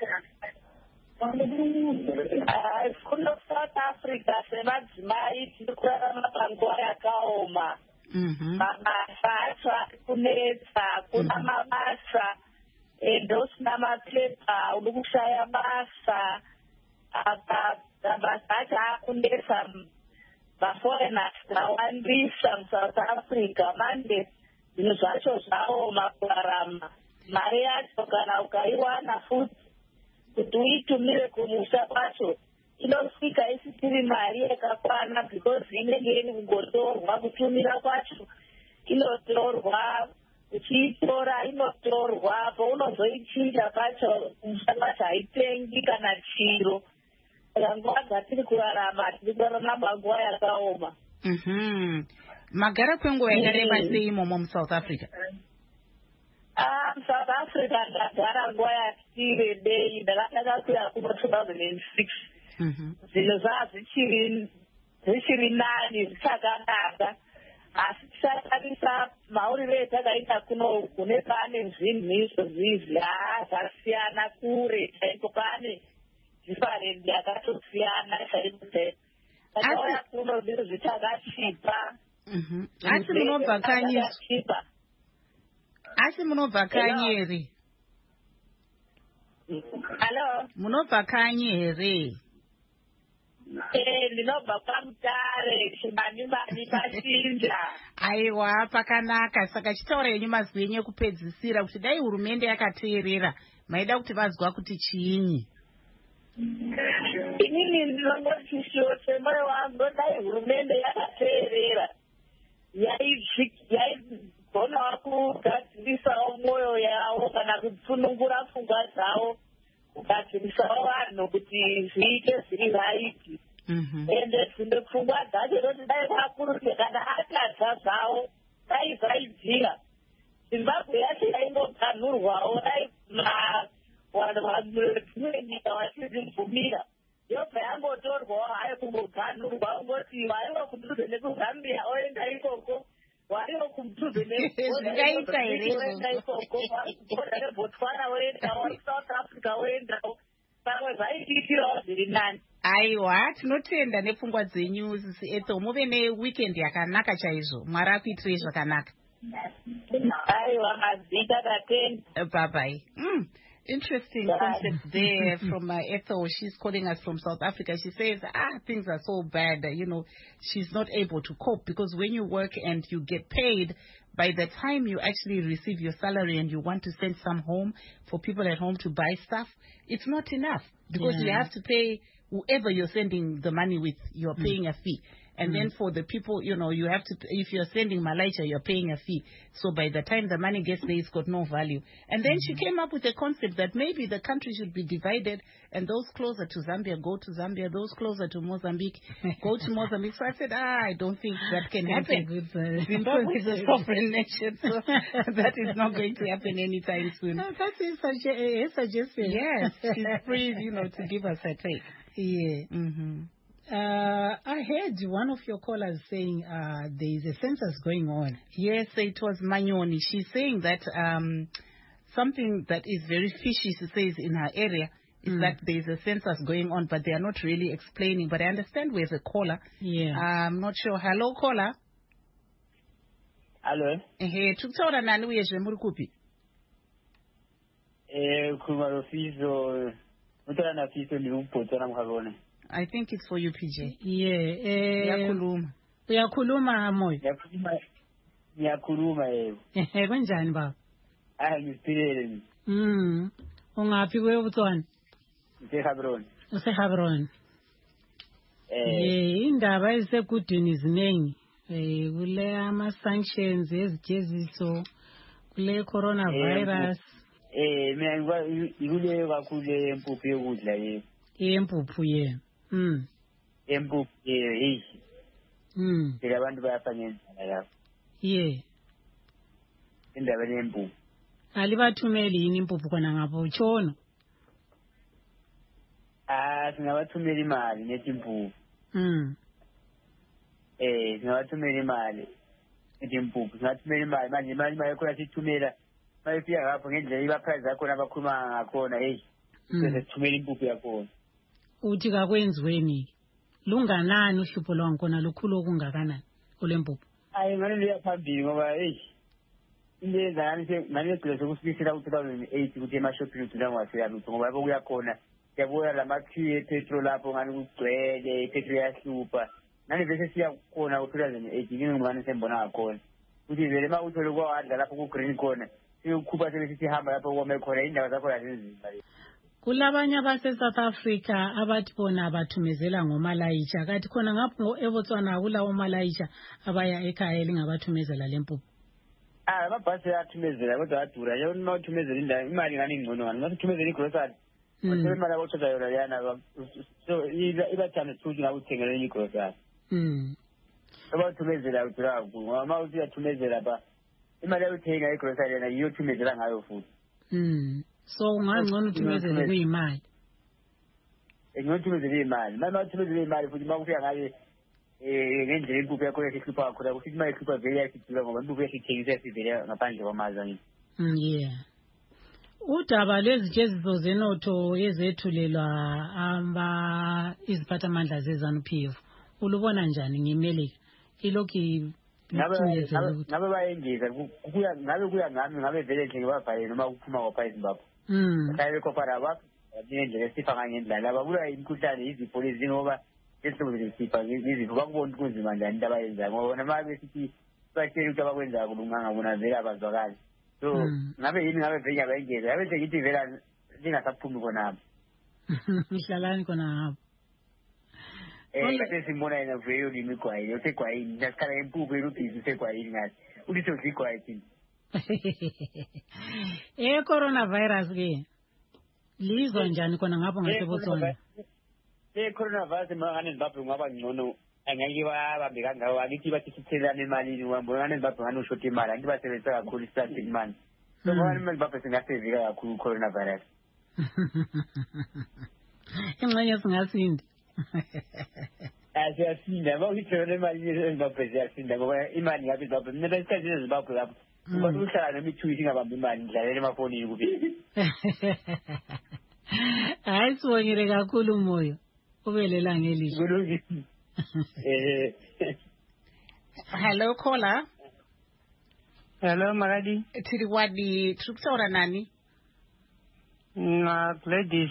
Ah, kuno South Africa semadzimai tiri kurarama panguva yakaoma. Mabasa acho kunetsa, kuna mabasa ende usina mapepa uri kushaya basa mabasa acho akunetsa vaforeigners vawandisa muSouth Africa manje zvinhu zvacho zvaoma kurarama mari yacho kana ukaiwana futi kuti uitumire kumusha kwacho inosvika isisiri mari yakakwana because inenge iri kungotorwa kutumira kwacho inotorwa uchiitora inotorwa paunozoichinja pacho kumusha kwacho haitengi kana chiro nguva dzatiri kurarama tiri kurarama panguva yakaoma. Magara kwenguva yakareba sei imomo muSouth Africa? Ah, muSouth Africa ndagara nguva yati rebei ndakatanga kuya kuno two thousand six. Zvinhu zvazvichiri zvichiri nani zvichakanaka asi tichatarisa mauriro etakaita kuno kune pane zvinhu izvozvizvi haa zvasiyana kure chaiko pane different yakatosiyana chaiko chaiko takauya kuno zvinhu zvichakachipa asi munobva kanyi asi munobva kanyi here? Hello? Munobva kanyi here? Eh, ndinobva kwaMutare chimanimani pashinja. Aiwa pakanaka saka chitaura yenyu mazwi enyu ekupedzisira kuti dai hurumende yakateerera maida kuti vazwa kuti chiinyi? Inini ndinongoti shoshe moyo wangu dai hurumende yakateerera yaigonawo kugadzirisawo mwoyo yavo kana kupfunungura pfungwa dzavo kugadzirisawo vanhu kuti zviite zviri raiti ende zvine pfungwa dzacho kuti dai kwakurute kana atadza zvawo dai zvaidzira zimbabwe yacho yaingoganhurwawo dai dzimwe nyika vachizvibvumira yobva yangotorwawo hayo kungoganhurwa ungoti waiwa kudhuze nekuzambia oenda ikoko waiwa kudhuze zvingaita neoenda ikoko bhodha nebotswana oendawo south africa oendawo pamwe zvaitikirawo zviri nani. Aiwa, tinotenda nepfungwa dzenyu sisi Ethel, muve neweekend yakanaka chaizvo. Mwari akuitirei zvakanaka. Aiwa, mazita tatenda. Bye bye. Mm. Interesting concept there from uh, Ethel. She's calling us from South Africa. She says, ah, things are so bad. You know, she's not able to cope because when you work and you get paid, by the time you actually receive your salary and you want to send some home for people at home to buy stuff, it's not enough because Yeah. you have to pay whoever you're sending the money with, you're paying mm. a fee. And mm. then for the people, you know, you have to, if you're sending Malaysia, you're paying a fee. So by the time the money gets there, it's got no value. And then mm-hmm. she came up with a concept that maybe the country should be divided and those closer to Zambia go to Zambia, those closer to Mozambique go to Mozambique. So I said, ah, I don't think that can happen. Zimbabwe is a sovereign nation, so that is not going to happen anytime soon. No, that's a suggestion. Yes, she's free, you know, to give us her take. Yeah. Mm-hmm. Uh, I heard one of your callers saying uh, there is a census going on. Yes, it was Manyoni. She's saying that um, something that is very fishy, she says, in her area is mm. that there is a census going on, but they are not really explaining. But I understand we have a caller. Yeah. I'm not sure. Hello, caller. Hello. Hey, tukutaura nani uyezve muri kupi? Eh, kuma fizo. Mutara na fizo ni umpotana mkagone. I think it's for you, P J. Yeah. Eh, Uyakhuluma. Uyakhuluma moyo. Yakhuluma. Ngiyakhuluma yebo. Eh, kanjani baba? Ah, ngiphilele mina. Mm. Ungaphi kwebutswana? Ngisehabron. Usehabron. Eh. Yeah, indaba ezisekudini ziningi. Eh, kule ama sanctions ezijeziso, kule coronavirus. Eh, mina ngwa ikule kakhulu empuphu yokudla yebo. Empuphu ye. Mm. Empuphu eh hey. Mm. Phela abantu bayafa ngendlela lapho. Yeah. Indaba yempuphu. Alibathumeli yini impuphu kona ngapho utshona? Ah, singabathumela imali nethi impuphu. Mm. Eh, singabathumela imali nethi impuphu. Singathumela imali manje imali mayikhona sithumela. Mayifika lapho ngendlela iba price yakho nabakhuluma ngakhona hey. Bese sithumela impuphu yakho. Uthi kakwenziweni lunganani uhlupho lwankona lukhulu okungakanani olempuphu? Hayi ngane liyaphambili ngoba hey into ezani nje ngane legcwele sokusifisela ku two thousand eight ukuthi emashophini uthula ngwasela lutho ngoba lapho kuyakhona siyabuya lamakhiye epetrol lapho ngane kugcwele ipetrol yahlupha nani bese siyakhona ku two thousand eight ngini ngane sembona ngakhona ukuthi vele ma uthole kwawadla lapho ku green corner siyukhuba sebesithi hamba lapho kwame khona indaba zakho yazinzima. Kulabanye abase South Africa abathi bona abathumezela ngomalayitsha kathi khona ngapho eBotswana kulawo malayitsha abaya ekhaya elingabathumezela lempuphu. Ah, amabhasi ayathumezela kodwa adura yona nothumezela indawo imali ngani ingcono ngani masithumezela igrocery. Kodwa imali abothola yona yana so iba thana thuthi ngakuthengela igrocery. Mm. Abathumezela udura ngoba uma uthi uyathumezela ba imali yokuthenga igrocery yena iyothumezela ngayo futhi. Mm. So ungangcono uthumezele kuyimali. Enginothumezele imali. Manje uthumezele imali futhi makufika ngaye eh ngendlela impuphu yakho yesihlupha kakhulu ukuthi imali ihlupha vele yasithula ngoba impuphu yasithengisa yasivele ngaphandle kwamazwe nje. Mm, yeah. Udaba lwezijeziso zenotho ezethulelwa amba iziphathamandla zeZANU-P F ulubona njani ngemelika ilokhu ngabe ngabe bayengeza kuya ngabe kuya ngami ngabe vele nje ngibabhaye noma ukuphuma kwapha eZimbabwe. Mm. Kaye kopara ba ngendlela esifaka ngendlela ababula imikhuhlane izifo lezi ngoba esizobile sifa izifo bakubona kunzima njani into abayenza ngoba noma besithi batshela ukuthi abakwenza kulunganga bona vele abazwakali. So ngabe yini ngabe vele bayengeza ngabe ngithi vele lingasaphumi khona. Ihlalani khona ngapha. Eh bese simbona yena vele limigwayi yothe gwayini nasikhala empuphu elubhizi segwayini ngathi uliso zigwayi. Eh coronavirus ke lizwa njani khona ngapho ngaseBotswana? Eh coronavirus mangane Zimbabwe ngaba ngcono angeke babambe kangako akithi bathi sithelane emalini ubambona nezimbabwe ngani ushota imali angithi basebenzisa kakhulu i-plastic money so ngani izimbabwe singasevika kakhulu i-coronavirus ingxenye singasinda asiyasinda uma uyithola imali ezimbabwe siyasinda ngoba imali ngabe izimbabwe mina besikhathi ezimbabwe lapho ngoba uhlala noma i-two weeks ingabambi imali ngidlalela emafonini kuphela hayi sibongile kakhulu umoyo ubelela ngelizwi hello caller hello Magadi tiri wadi tiri kutaura nani na Gladys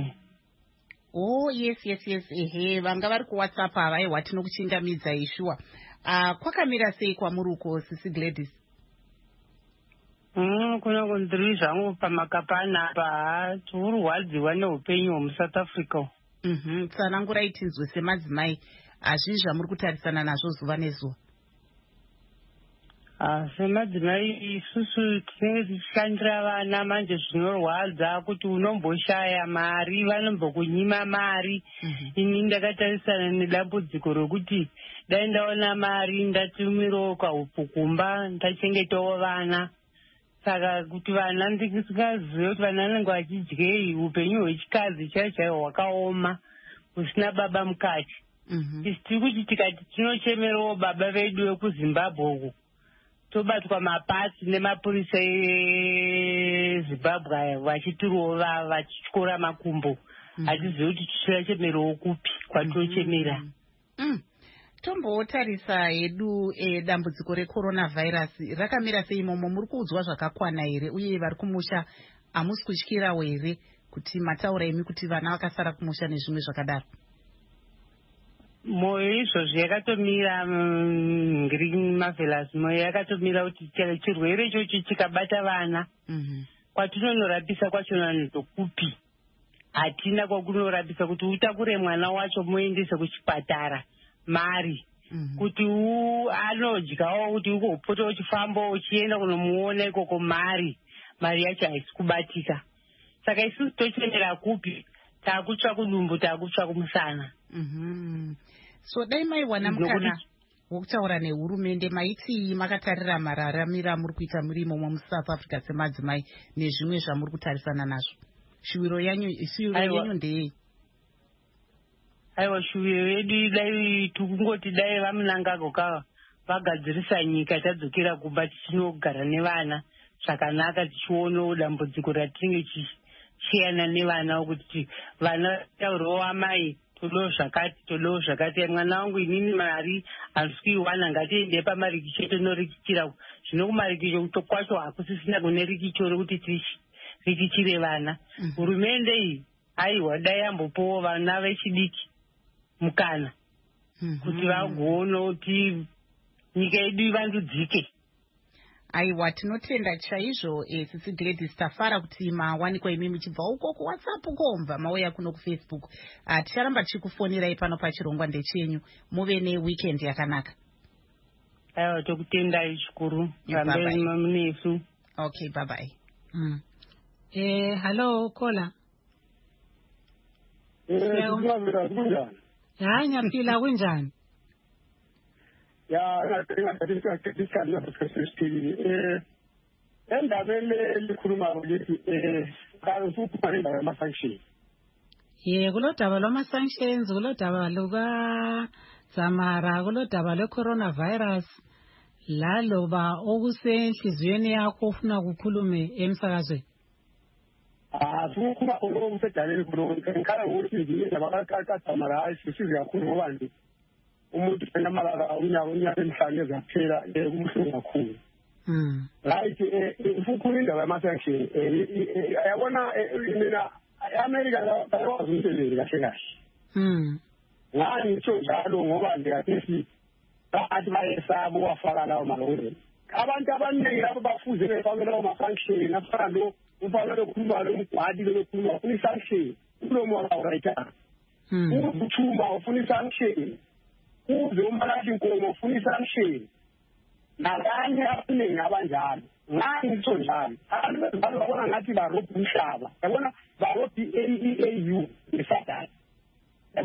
oh yes yes yes ehe vanga vari kuwhatsapp ava aiwa tinokuchingamidza ishuwa uh, kwakamira sei kwamuri uko sisi Gladys Mm, kuna kundiri zvangu pamakapana apa tiurwadziwa neupenyu hwemusouth Africa. Mhm, tsanangurai tinzwe semadzimai hazvii zvamuri kutarisana nazvo zuva nezuva. Ah, semadzimai isusu tinenge tichishanyira vana manje zvinorwadza kuti unomboshaya mari vanombokunyima mari. Ini ndakatarisana nedambudziko rokuti dai ndaona mari ndatumirawo kaupukumba ndachengetawo vana. Saka kuti vana ndisingazive kuti vana vanenge vachidyei upenyu hwechikadzi chaiwo chaiwo hwakaoma usina baba mukati. Isi tiri kuti tikati tinochemerawo baba vedu vekuzimbabwe uku tobatwa mapatsi nemapurisa ezimbabwe aya vachitirova vachityora makumbo hatizivi kuti tichirachemerawo kupi kwatinochemera. Tombotarisa hedu e, dambudziko recoronavirus rakamira sei imomo, muri kuudzwa zvakakwana here uye vari kumusha hamusi kutyirawo here kuti mataura imi kuti vana vakasara kumusha nezvimwe zvakadaro? Moyo izvozvo yakatomira Green Marvelous, moyo yakatomira kuti chirwere ichocho chikabata vana kwatinonorapisa kwachona ndokupi, hatina kwakunorapisa kuti utakure mwana wacho muendese kuchipatara mari kuti anodyawo kuti ukopota uchifamba uchienda kunomuona ikoko mari mari yacho haisi kubatika. Saka isusu tochemera kupi, taakutsva kudumbu taakutsva kumusana. So dai maiwana mukana wokutaura nehurumende maiti makatarira mararamira muri kuita muri imomo muSouth Africa semadzimai nezvimwe zvamuri kutarisana nazvo, shuwiro yanyu yenyu ndeyei? Aiwa, shuwiro yedu dai tukungoti dai vamunangagwo kava vagadzirisa nyika tadzokera kumba tichinogara nevana zvakanaka tichionawo dambudziko ratinenge tichiyana nevana kuti vana taurawo amai todawo zvakati todawo zvakati, mwana wangu inini mari handisikuiwana ngatiende pamarikicho tonorikitira zvino kumarikicho kwacho hakusisina kune rikicho rokuti rikichire vana. Hurumende iyi aiwa dai yambopowo vana vechidiki mukana kuti vagoona kuti nyika yedu ivandudzike. Aiwa, tinotenda chaizvo eh, sisi Gladys, tafara kuti mawanikwa imi muchibva uko kuWhatsApp komva mauya kuno kuFacebook. Uh, ticharamba tichikufonirai pano pachirongwa ndechenyu. Muve neweekend yakanaka. Aiwa, tokutendai zvikuru rambe munesu. Okay, bye bye. Mm. Eh, hello caller. Ya nyaphila kunjani? Ya ngathina kathikani lapho sesithini eh endabeni elikhuluma ukuthi eh kafuthi indaba yama-sanction. Ye kulodaba lwama-sanctions, kulodaba luka Zamara, kulodaba lwe-coronavirus, laloba okusenhliziyweni yakho ufuna kukhulume emsakazweni. Ah, sikukhuluma khona okusedaleni khona ngikhala ukuthi indaba kaZamara ayisisize kakhulu ngoba nje umuntu enamalaka unyaka unyaka emhlanje ezaphela kumhlungu kakhulu. Right, ufukhula indaba yama-sanction yabona mina i-America bayakwazi umsebenzi kahle kahle. Ngani ngitsho njalo ngoba ndingathi bathi bayesaba uwafaka lawo malungelo. Abantu abaningi lapho bafuze befake lawo ma-sanction afana lo ufana lokhuluma lo mgwadi lokhuluma ufuna i-sanction umlomo wakawurayitana. Ukuthuma ufuna i-sanction. Uze umbalashi inkomo ufuna i-sanction. Nabanye abaningi abanjalo. Ngani ngitsho njalo. Abantu bezibalo babona ngathi barobha umhlaba. Yabona barobha i-A E A U nesadani. Yabona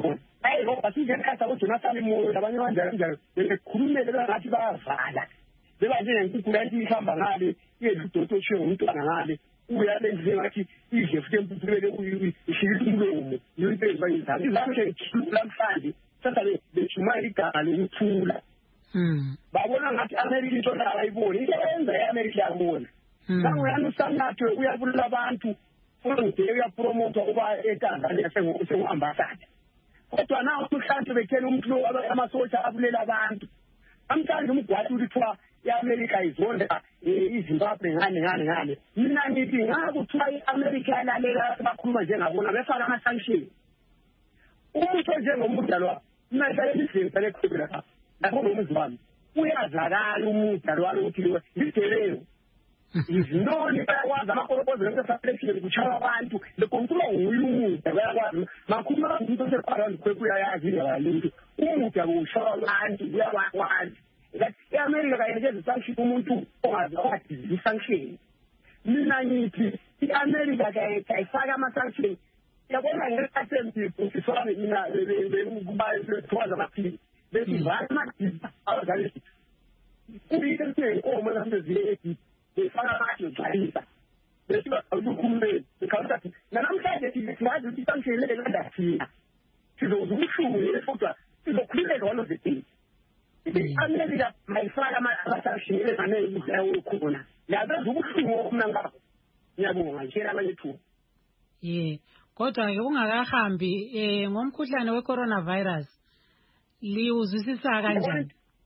hayi ngoba singekhasa uJonathan Moyo labanye kanjalo kanjalo bekhulumele ngathi bayavala beba njengenkukhu yanti ihamba ngale yeludodo tshe umntwana ngale uya lendle ngathi idle futhi empupulele ishilisa umlomo yonke izayizana izamhle ikhulula mhlanje sasa bejuma igama lokuthula mm babona ngathi America into la ayiboni into yenza eAmerica yabona nawe yanusanathe uyabulala abantu futhi uyapromote uba eTanzania sengoambassador kodwa nawo kuhlanze bekhela umuntu lo amasosha abulela abantu amhlanje umgwaqo uthiwa iAmerica izonda iZimbabwe ngane ngane ngane mina ngithi ngakuthiwa iAmerica yalalela bakhuluma njengabona befaka ama sanctions umuntu njengomudalwa manje lizinto lekhubela lapha lapho nomuzi wami uyazakala umudalwa ukuthi lidelelo izinoni bayakwazi amakolokozo ngesafelection kuchara abantu lekonkulo uyumuda bayakwazi makhuluma umuntu osepharani kwekuyayazi ngabantu umuda kuchara abantu uyakwazi ngathi iAmerica kayekeze sanction umuntu ongazi wathi isanction mina ngithi iAmerica kayifaka ama sanction yabona ngesathembi kusiswane mina bekubaye kwaza amaphili bethi vama abazali kuyike nje oma nasezile befaka abantu jayisa bethi bakhulume bekhathi namhlanje siyazi ukuthi sanction lekandathina sizozushuye kodwa sizokhululeka one of the things America mayifaka ama-sanction ezanele ukuthi khona yabenza ubuhlungu omna ngakho ngiyabonga ngishela abanye thuba ye kodwa ke ungakahambi eh ngomkhuhlane weCoronavirus liuzwisisa kanjani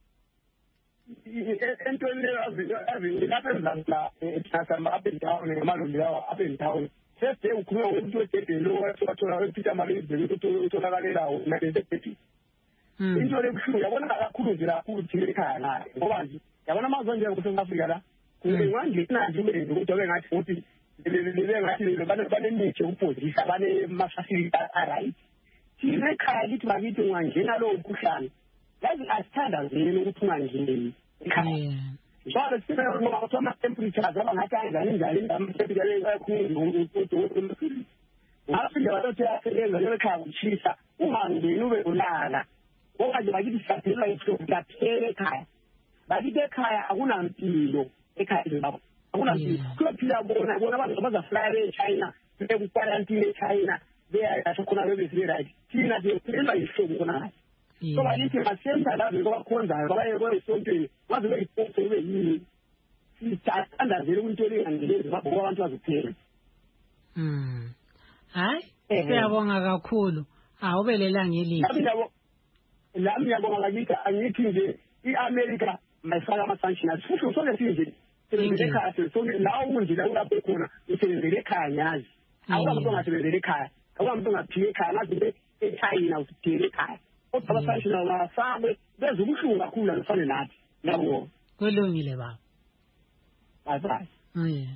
entweni lapha emzansi ethasama up and down ngamalombi lawo up and down sese ukhuluma ngomuntu wededelo wathola wePeter Malebhe utholakalayo nakethe into lebuhlungu yabona kakhulu nje kakhulu thina ekhaya naye ngoba nje yabona amazwe nje kuSouth Africa la kungangena nje ubenze ukuthi abe ngathi ukuthi lebe ngathi bane banemithi ukupozisa bane ma-facility right thina ekhaya lithi bakithi ungangena lowo mkhuhlane yazi asithanda zini ukuthi ungangeni ekhaya njalo sibona ngoba kuthiwa ama-temperatures abangathi anjani njani ama-temperature kakhulu ngathi nje bathi asebenza nje ekhaya kushisa ungangeni ube ulala ngoba nje bakithi siyaphela ihloko kaphela ekhaya bakithi ekhaya akunampilo ekhaya lapho akunampilo kuphila bona bona abantu abazaflya eChina bekuquarantine eChina beyasho khona bebezile right thina nje phela ihloko khona so bakithi masenza la ngobakhonzayo baye kwesontweni baze beyiposte kube yini sithanda vele into lengangeni babo abantu bazophela mm hayi siyabonga kakhulu awubelela ngelithi lami yabonga ngakithi angithi nje iAmerica mayifaka ama-sanctions futhi sonke sinje sebenzele ekhaya sonke la umuntu la ulapho khona usebenzele ekhaya nyazi awukamuntu ongasebenzele ekhaya awukamuntu ongaphile ekhaya ngazi eChina usiphile ekhaya kodwa ama-sanctions bafakwe benza ubuhlungu kakhulu alufane nathi ngiyabonga kulungile baba bye bye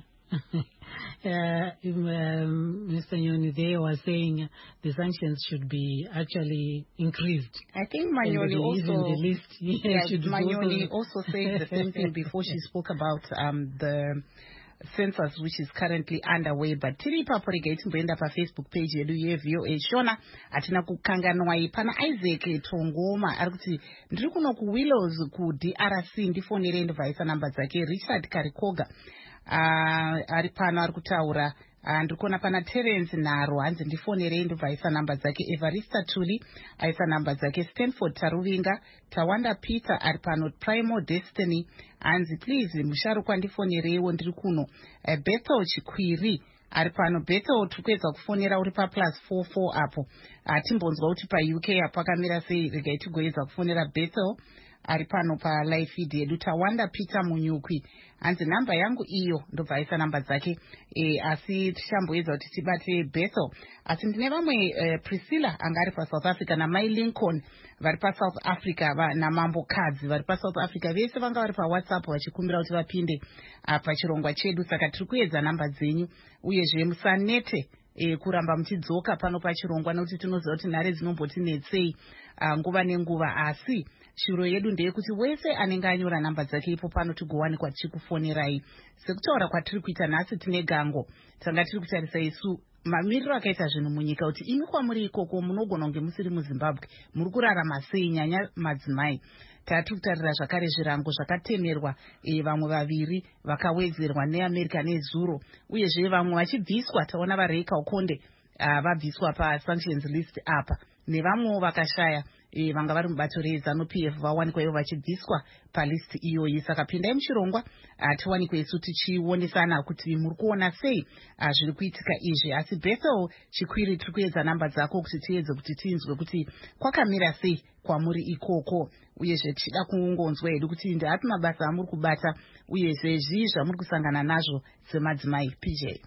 Uh, um, Mister Nyoni there was saying the sanctions should be actually increased. I think Manyoni also, the list, yeah, yes, should Manyoni also, also said the same thing before she spoke about um, the census which is currently underway. But tiri paporega itimboenda pa Facebook page yedu ye V O A Shona atina kukanganwa ipana Isaac Tongoma arikuti ndiri kuno ku Willows ku D R C ndifonere ndivhaisa namba dzake Richard Karikoga uh, ari pano ari kutaura uh, ndikuona pana Terence Naro hanzi ndifonerei ndibvaisa namba dzake Evarista Tuli aisa namba dzake Stanford Taruvinga Tawanda Peter ari pano Primal Destiny hanzi please musharukwa ndifonereiwo ndiri kuno uh, Bethel Chikwiri ari pano Bethel tikuedza kufonera uri pa plus four four apo atimbonzwa uh, kuti pa U K apakamira sei regai tigoedza kufonera Bethel ari pano pa live feed yedu Tawanda Peter Munyukwi hanzi namba yangu iyo ndobvaisa namba dzake e, asi tishamboedza kuti tibate Bethel asi ndine vamwe uh, Priscilla angari pa South Africa namai Lincoln vari pa South Africa va, namambo Kadzi vari pa South Africa vese vanga vari pa WhatsApp vachikumbira kuti vapinde uh, pachirongwa chedu saka tiri kuedza namba dzenyu uyezve musanete E, kuramba muchidzoka pano pachirongwa nokuti tinoziva kuti nhare dzinombotinetsei uh, nguva nenguva asi shuro yedu ndeyekuti wese anenge anyora namba dzake ipo pano tigowanikwa tichikufonerai sekutaura kwatiri kuita nhasi tine gango tanga tiri kutarisa isu mamiriro akaita zvinhu munyika kuti imi kwamuri ikoko munogona kunge musiri muzimbabwe muri kurarama sei nyanya madzimai. Tati kutarira zvakare zvirango zvakatemerwa e, vamwe vaviri vakawedzerwa neAmerica nezuro uyezve vamwe vachibviswa. Taona vaReika Ukonde uh, vabviswa pasanctions list apa nevamwe vakashaya e, vanga vari mubato reZANU-P F vawanikwa ivo vachibviswa palist iyoyi. Saka pindai muchironga uh, tiwanikwe isu tichionesana kuti muri kuona sei uh, zviri kuitika izvi. Asi Bethel Chikwiri tiri kuedza namba dzako kuti tiedze kuti tinzwe kuti kwakamira sei kwamuri ikoko uyezve tichida kungonzwa hedu kuti ndaapi mabasa amuri kubata uyezve zvii zvamuri kusangana nazvo semadzimai. P J.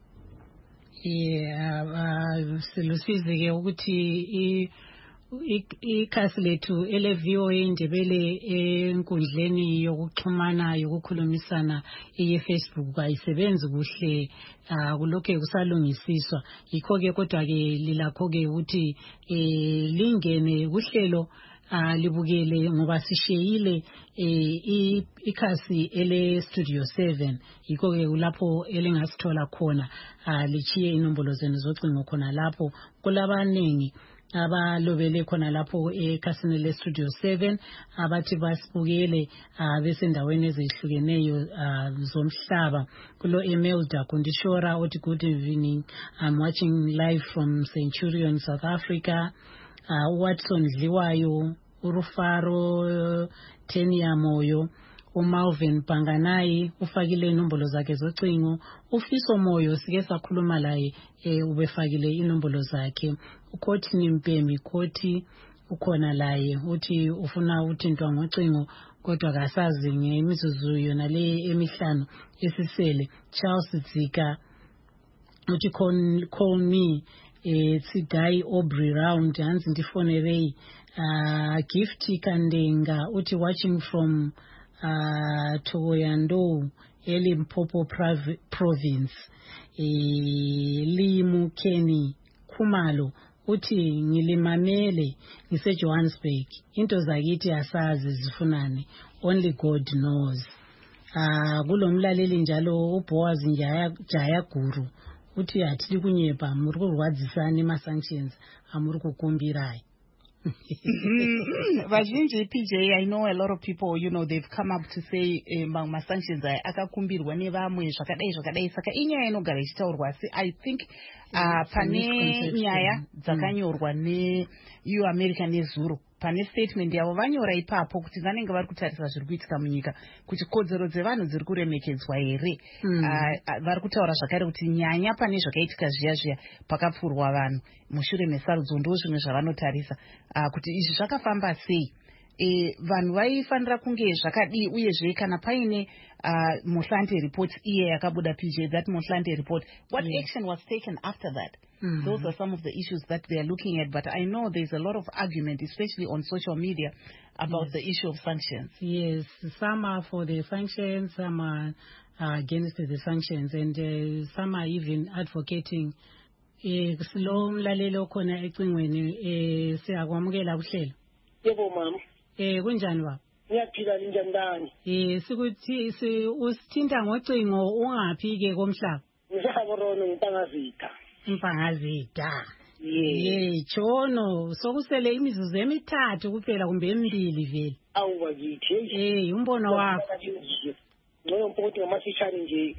Yeah, silusizike ukuthi ikhasi lethu ele-V O A Indebele enkundleni yokuxhumana yokukhulumisana eye-Facebook ayisebenzi kuhle, kulokhe kusalungisiswa. Yikho-ke kodwa-ke lilakho-ke ukuthi lingene kuhlelo libukele ngoba sisheyile ikhasi ele Studio seven. Yikho-ke kulapho elingasithola khona, lichiye inombolo zenu zocingo khona lapho. Kulabaningi abalobele khona lapho ekhasini le Studio seven abathi basibukele besendaweni ezihlukeneyo zomhlaba. Kulo Imelda Kundishora othi good evening, I'm watching live from Centurion, South Africa. uh, Watson Dliwayo, Urufaro Tenia Moyo, uMalvin Panganai ufakile inombolo zakhe zocingo. Ufiso Moyo sike sakhuluma laye eh, ubefakile inombolo zakhe. Ukhoti Nimpemi Khoti ukhona laye uthi ufuna uthintwa ngocingo kodwa kasazi ngemizuzu yona le emihlanu esisele. Charles Zika uthi call, call me eh, Tsidai Aubrey Round hansi ndifonelei. uh, Gift Kandenga uthi watching from uh, Togoyando eLimpopo province. eh, Limu Kenny Khumalo uthi ngilimamele ngise Johannesburg, into zakithi asazi zifunani, only God knows. Ah kulomlaleli njalo uBoaz Njaya Jaya Guru uthi athi kunyepa muri kurwadzisana ma sanctions amuri kukumbirayi. Vazhinji P J, I know a lot of people, you know, they've come up to say among my sanctions akakumbirwa nevamwe zvakadai zvakadai. Saka inyaya inogara ichitaurwa. Asi I think uh, pane nyaya dzakanyorwa ne U America nezuro. Pane statement yavo vanyora ipapo kuti vanenge vari kutarisa zviri kuitika munyika kuti kodzero dzevanhu dziri kuremekedzwa here. Mm. Uh, vari kutaura zvakare kuti nyanya pane zvakaitika zviya zviya pakapfurwa vanhu mushure mesarudzo ndo zvimwe zvavanotarisa uh, kuti izvi zvakafamba sei. E, vanhu vaifanira kunge zvakadii uyezve kana paine uh, Mohlante report iye yakabuda P J, that Mohlante report, what yeah. action was taken after that? Mm-hmm. Those are some of the issues that they are looking at, but I know there's a lot of argument, especially on social media, about yes. the issue of sanctions. Yes, some are for the sanctions, some are uh, against the sanctions, and uh, some are even advocating. Slow mlalelo khona ecingweni eh siyakwamukela kuhlelo. Yebo mama. Eh kunjani baba? Ngiyaphila ninjani ndani? Eh sikuthi si usithinta ngocingo ungaphi ke komhlaba? Ngisaborono ngintangazitha. Impangazitha. Ye chono sokusele imizuzu emithathu kuphela kumbe emibili vele. Awubakithi. Eh umbono wakho. Ngoba mpokothi ngamafishane nje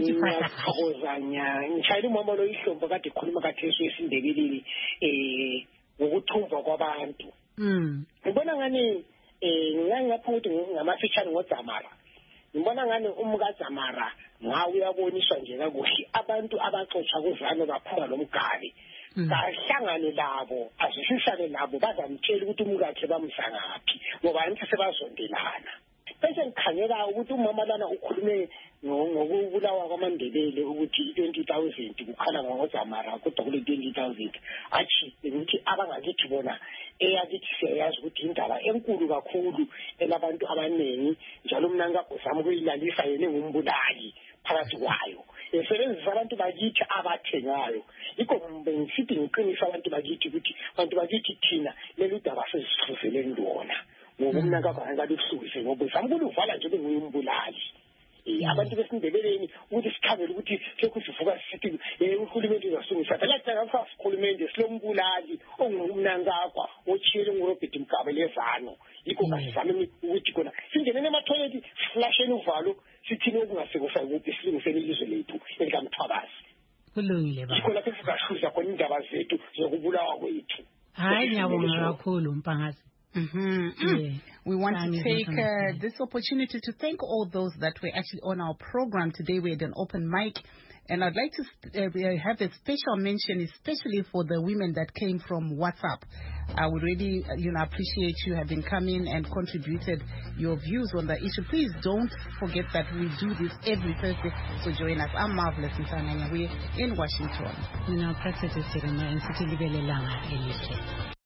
ngiyakuzanya ngishayile umama lo ihlombo kade ekhuluma kaThesu esindebelile eh ngokuthumba kwabantu. Mm. Ngibona ngani eh ngiyangapha ukuthi ngamafishane ngoDzamara. Ngibona ngani umkaDzamara ngawe uyaboniswa nje kakuhle abantu abaxoxa kuzano baphuma lomgali. Kahlangane labo azishishane labo bazamtshela ukuthi umkakhe bamhlangaphi ngoba anthi sebazondelana. Bese ngikhangela ukuthi umama lana ukhulume ngokubulawa kwaMandebele ukuthi twenty thousand kukhala ngoDzamara kodwa kule twenty thousand athi ukuthi abangakithi bona eyakithi siyazi ukuthi indaba enkulu kakhulu elabantu abanengi njalo mina ngakuzama ukuyilalisa yena ngumbulali phakathi kwayo esebenzisa abantu bakithi abathengayo. Ikho ngisithi ngiqinisa abantu bakithi ukuthi abantu bakithi thina leli daba sesifuzele ndona ngoba mina ngakho ngalihlukise ngoba samkulu uvala nje bengumbulali um abantu besindebeleni ukuthi sikhangele ukuthi lokhu sivuka sithi um uhulumende uzasungisa phela thina urhulumente silombulali ongumnankakwa otshiyele ngurobert Mugabe lezano yikho kasizame ukuthi khona singenene emathoyilethi siflasheni uvalo sithini ezingasekusha ukuthi silungisele ilizwe lethu elikamthwabazi kulungile baba yikho lapho sizahluza khona indaba zethu zokubulawa kwethu hayi ngiyabonga kakhulu Mpangasi. Mm-hmm. Yeah. We want to take uh, this opportunity to thank all those that were actually on our program today. We had an open mic, and I'd like to uh, have a special mention, especially for the women that came from WhatsApp. I would really, you know, appreciate you having come in and contributed your views on the issue. Please don't forget that we do this every Thursday, so join us. I'm Marvelous Nsananya. We're in Washington. You know, practice is